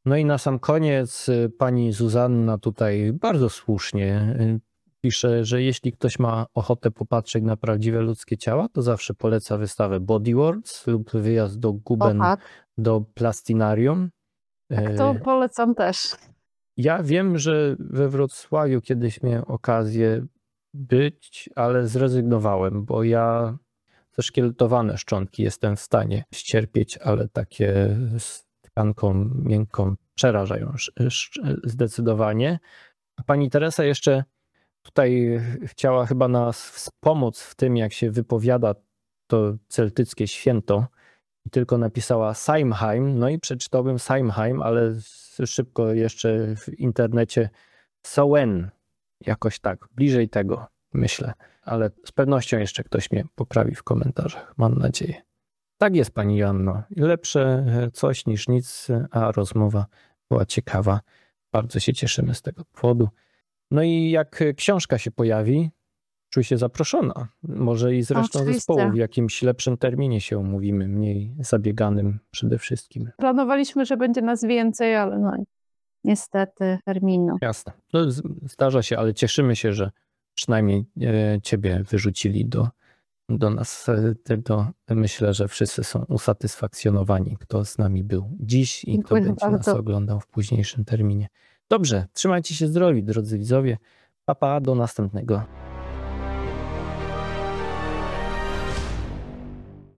No i na sam koniec pani Zuzanna tutaj bardzo słusznie pisze, że jeśli ktoś ma ochotę popatrzeć na prawdziwe ludzkie ciała, to zawsze poleca wystawę Body Worlds lub wyjazd do O Guben tak, do Plastinarium. tak to polecam też. Ja wiem, że we Wrocławiu kiedyś miałem okazję być, ale zrezygnowałem, bo ja zeszkieletowane szczątki jestem w stanie ścierpieć, ale takie z tkanką miękką przerażają zdecydowanie. A pani Teresa jeszcze tutaj chciała chyba nas wspomóc w tym, jak się wypowiada to celtyckie święto i tylko napisała Samhain, no i przeczytałbym Samhain, ale szybko jeszcze w internecie Samhain, jakoś tak, bliżej tego myślę, ale z pewnością jeszcze ktoś mnie poprawi w komentarzach, mam nadzieję. Tak jest, pani Joanno, lepsze coś niż nic, a rozmowa była ciekawa, bardzo się cieszymy z tego powodu. No i jak książka się pojawi, czuj się zaproszona. Może i z resztą Oczywiście. zespołu w jakimś lepszym terminie się umówimy, mniej zabieganym przede wszystkim. Planowaliśmy, że będzie nas więcej, ale no niestety terminu. Jasne. No, zdarza się, ale cieszymy się, że przynajmniej ciebie wyrzucili do nas. Myślę, że wszyscy są usatysfakcjonowani, kto z nami był dziś i kto Dziękuję będzie nas bardzo. oglądał w późniejszym terminie. Dobrze, trzymajcie się zdrowi, drodzy widzowie. Pa, pa, do następnego.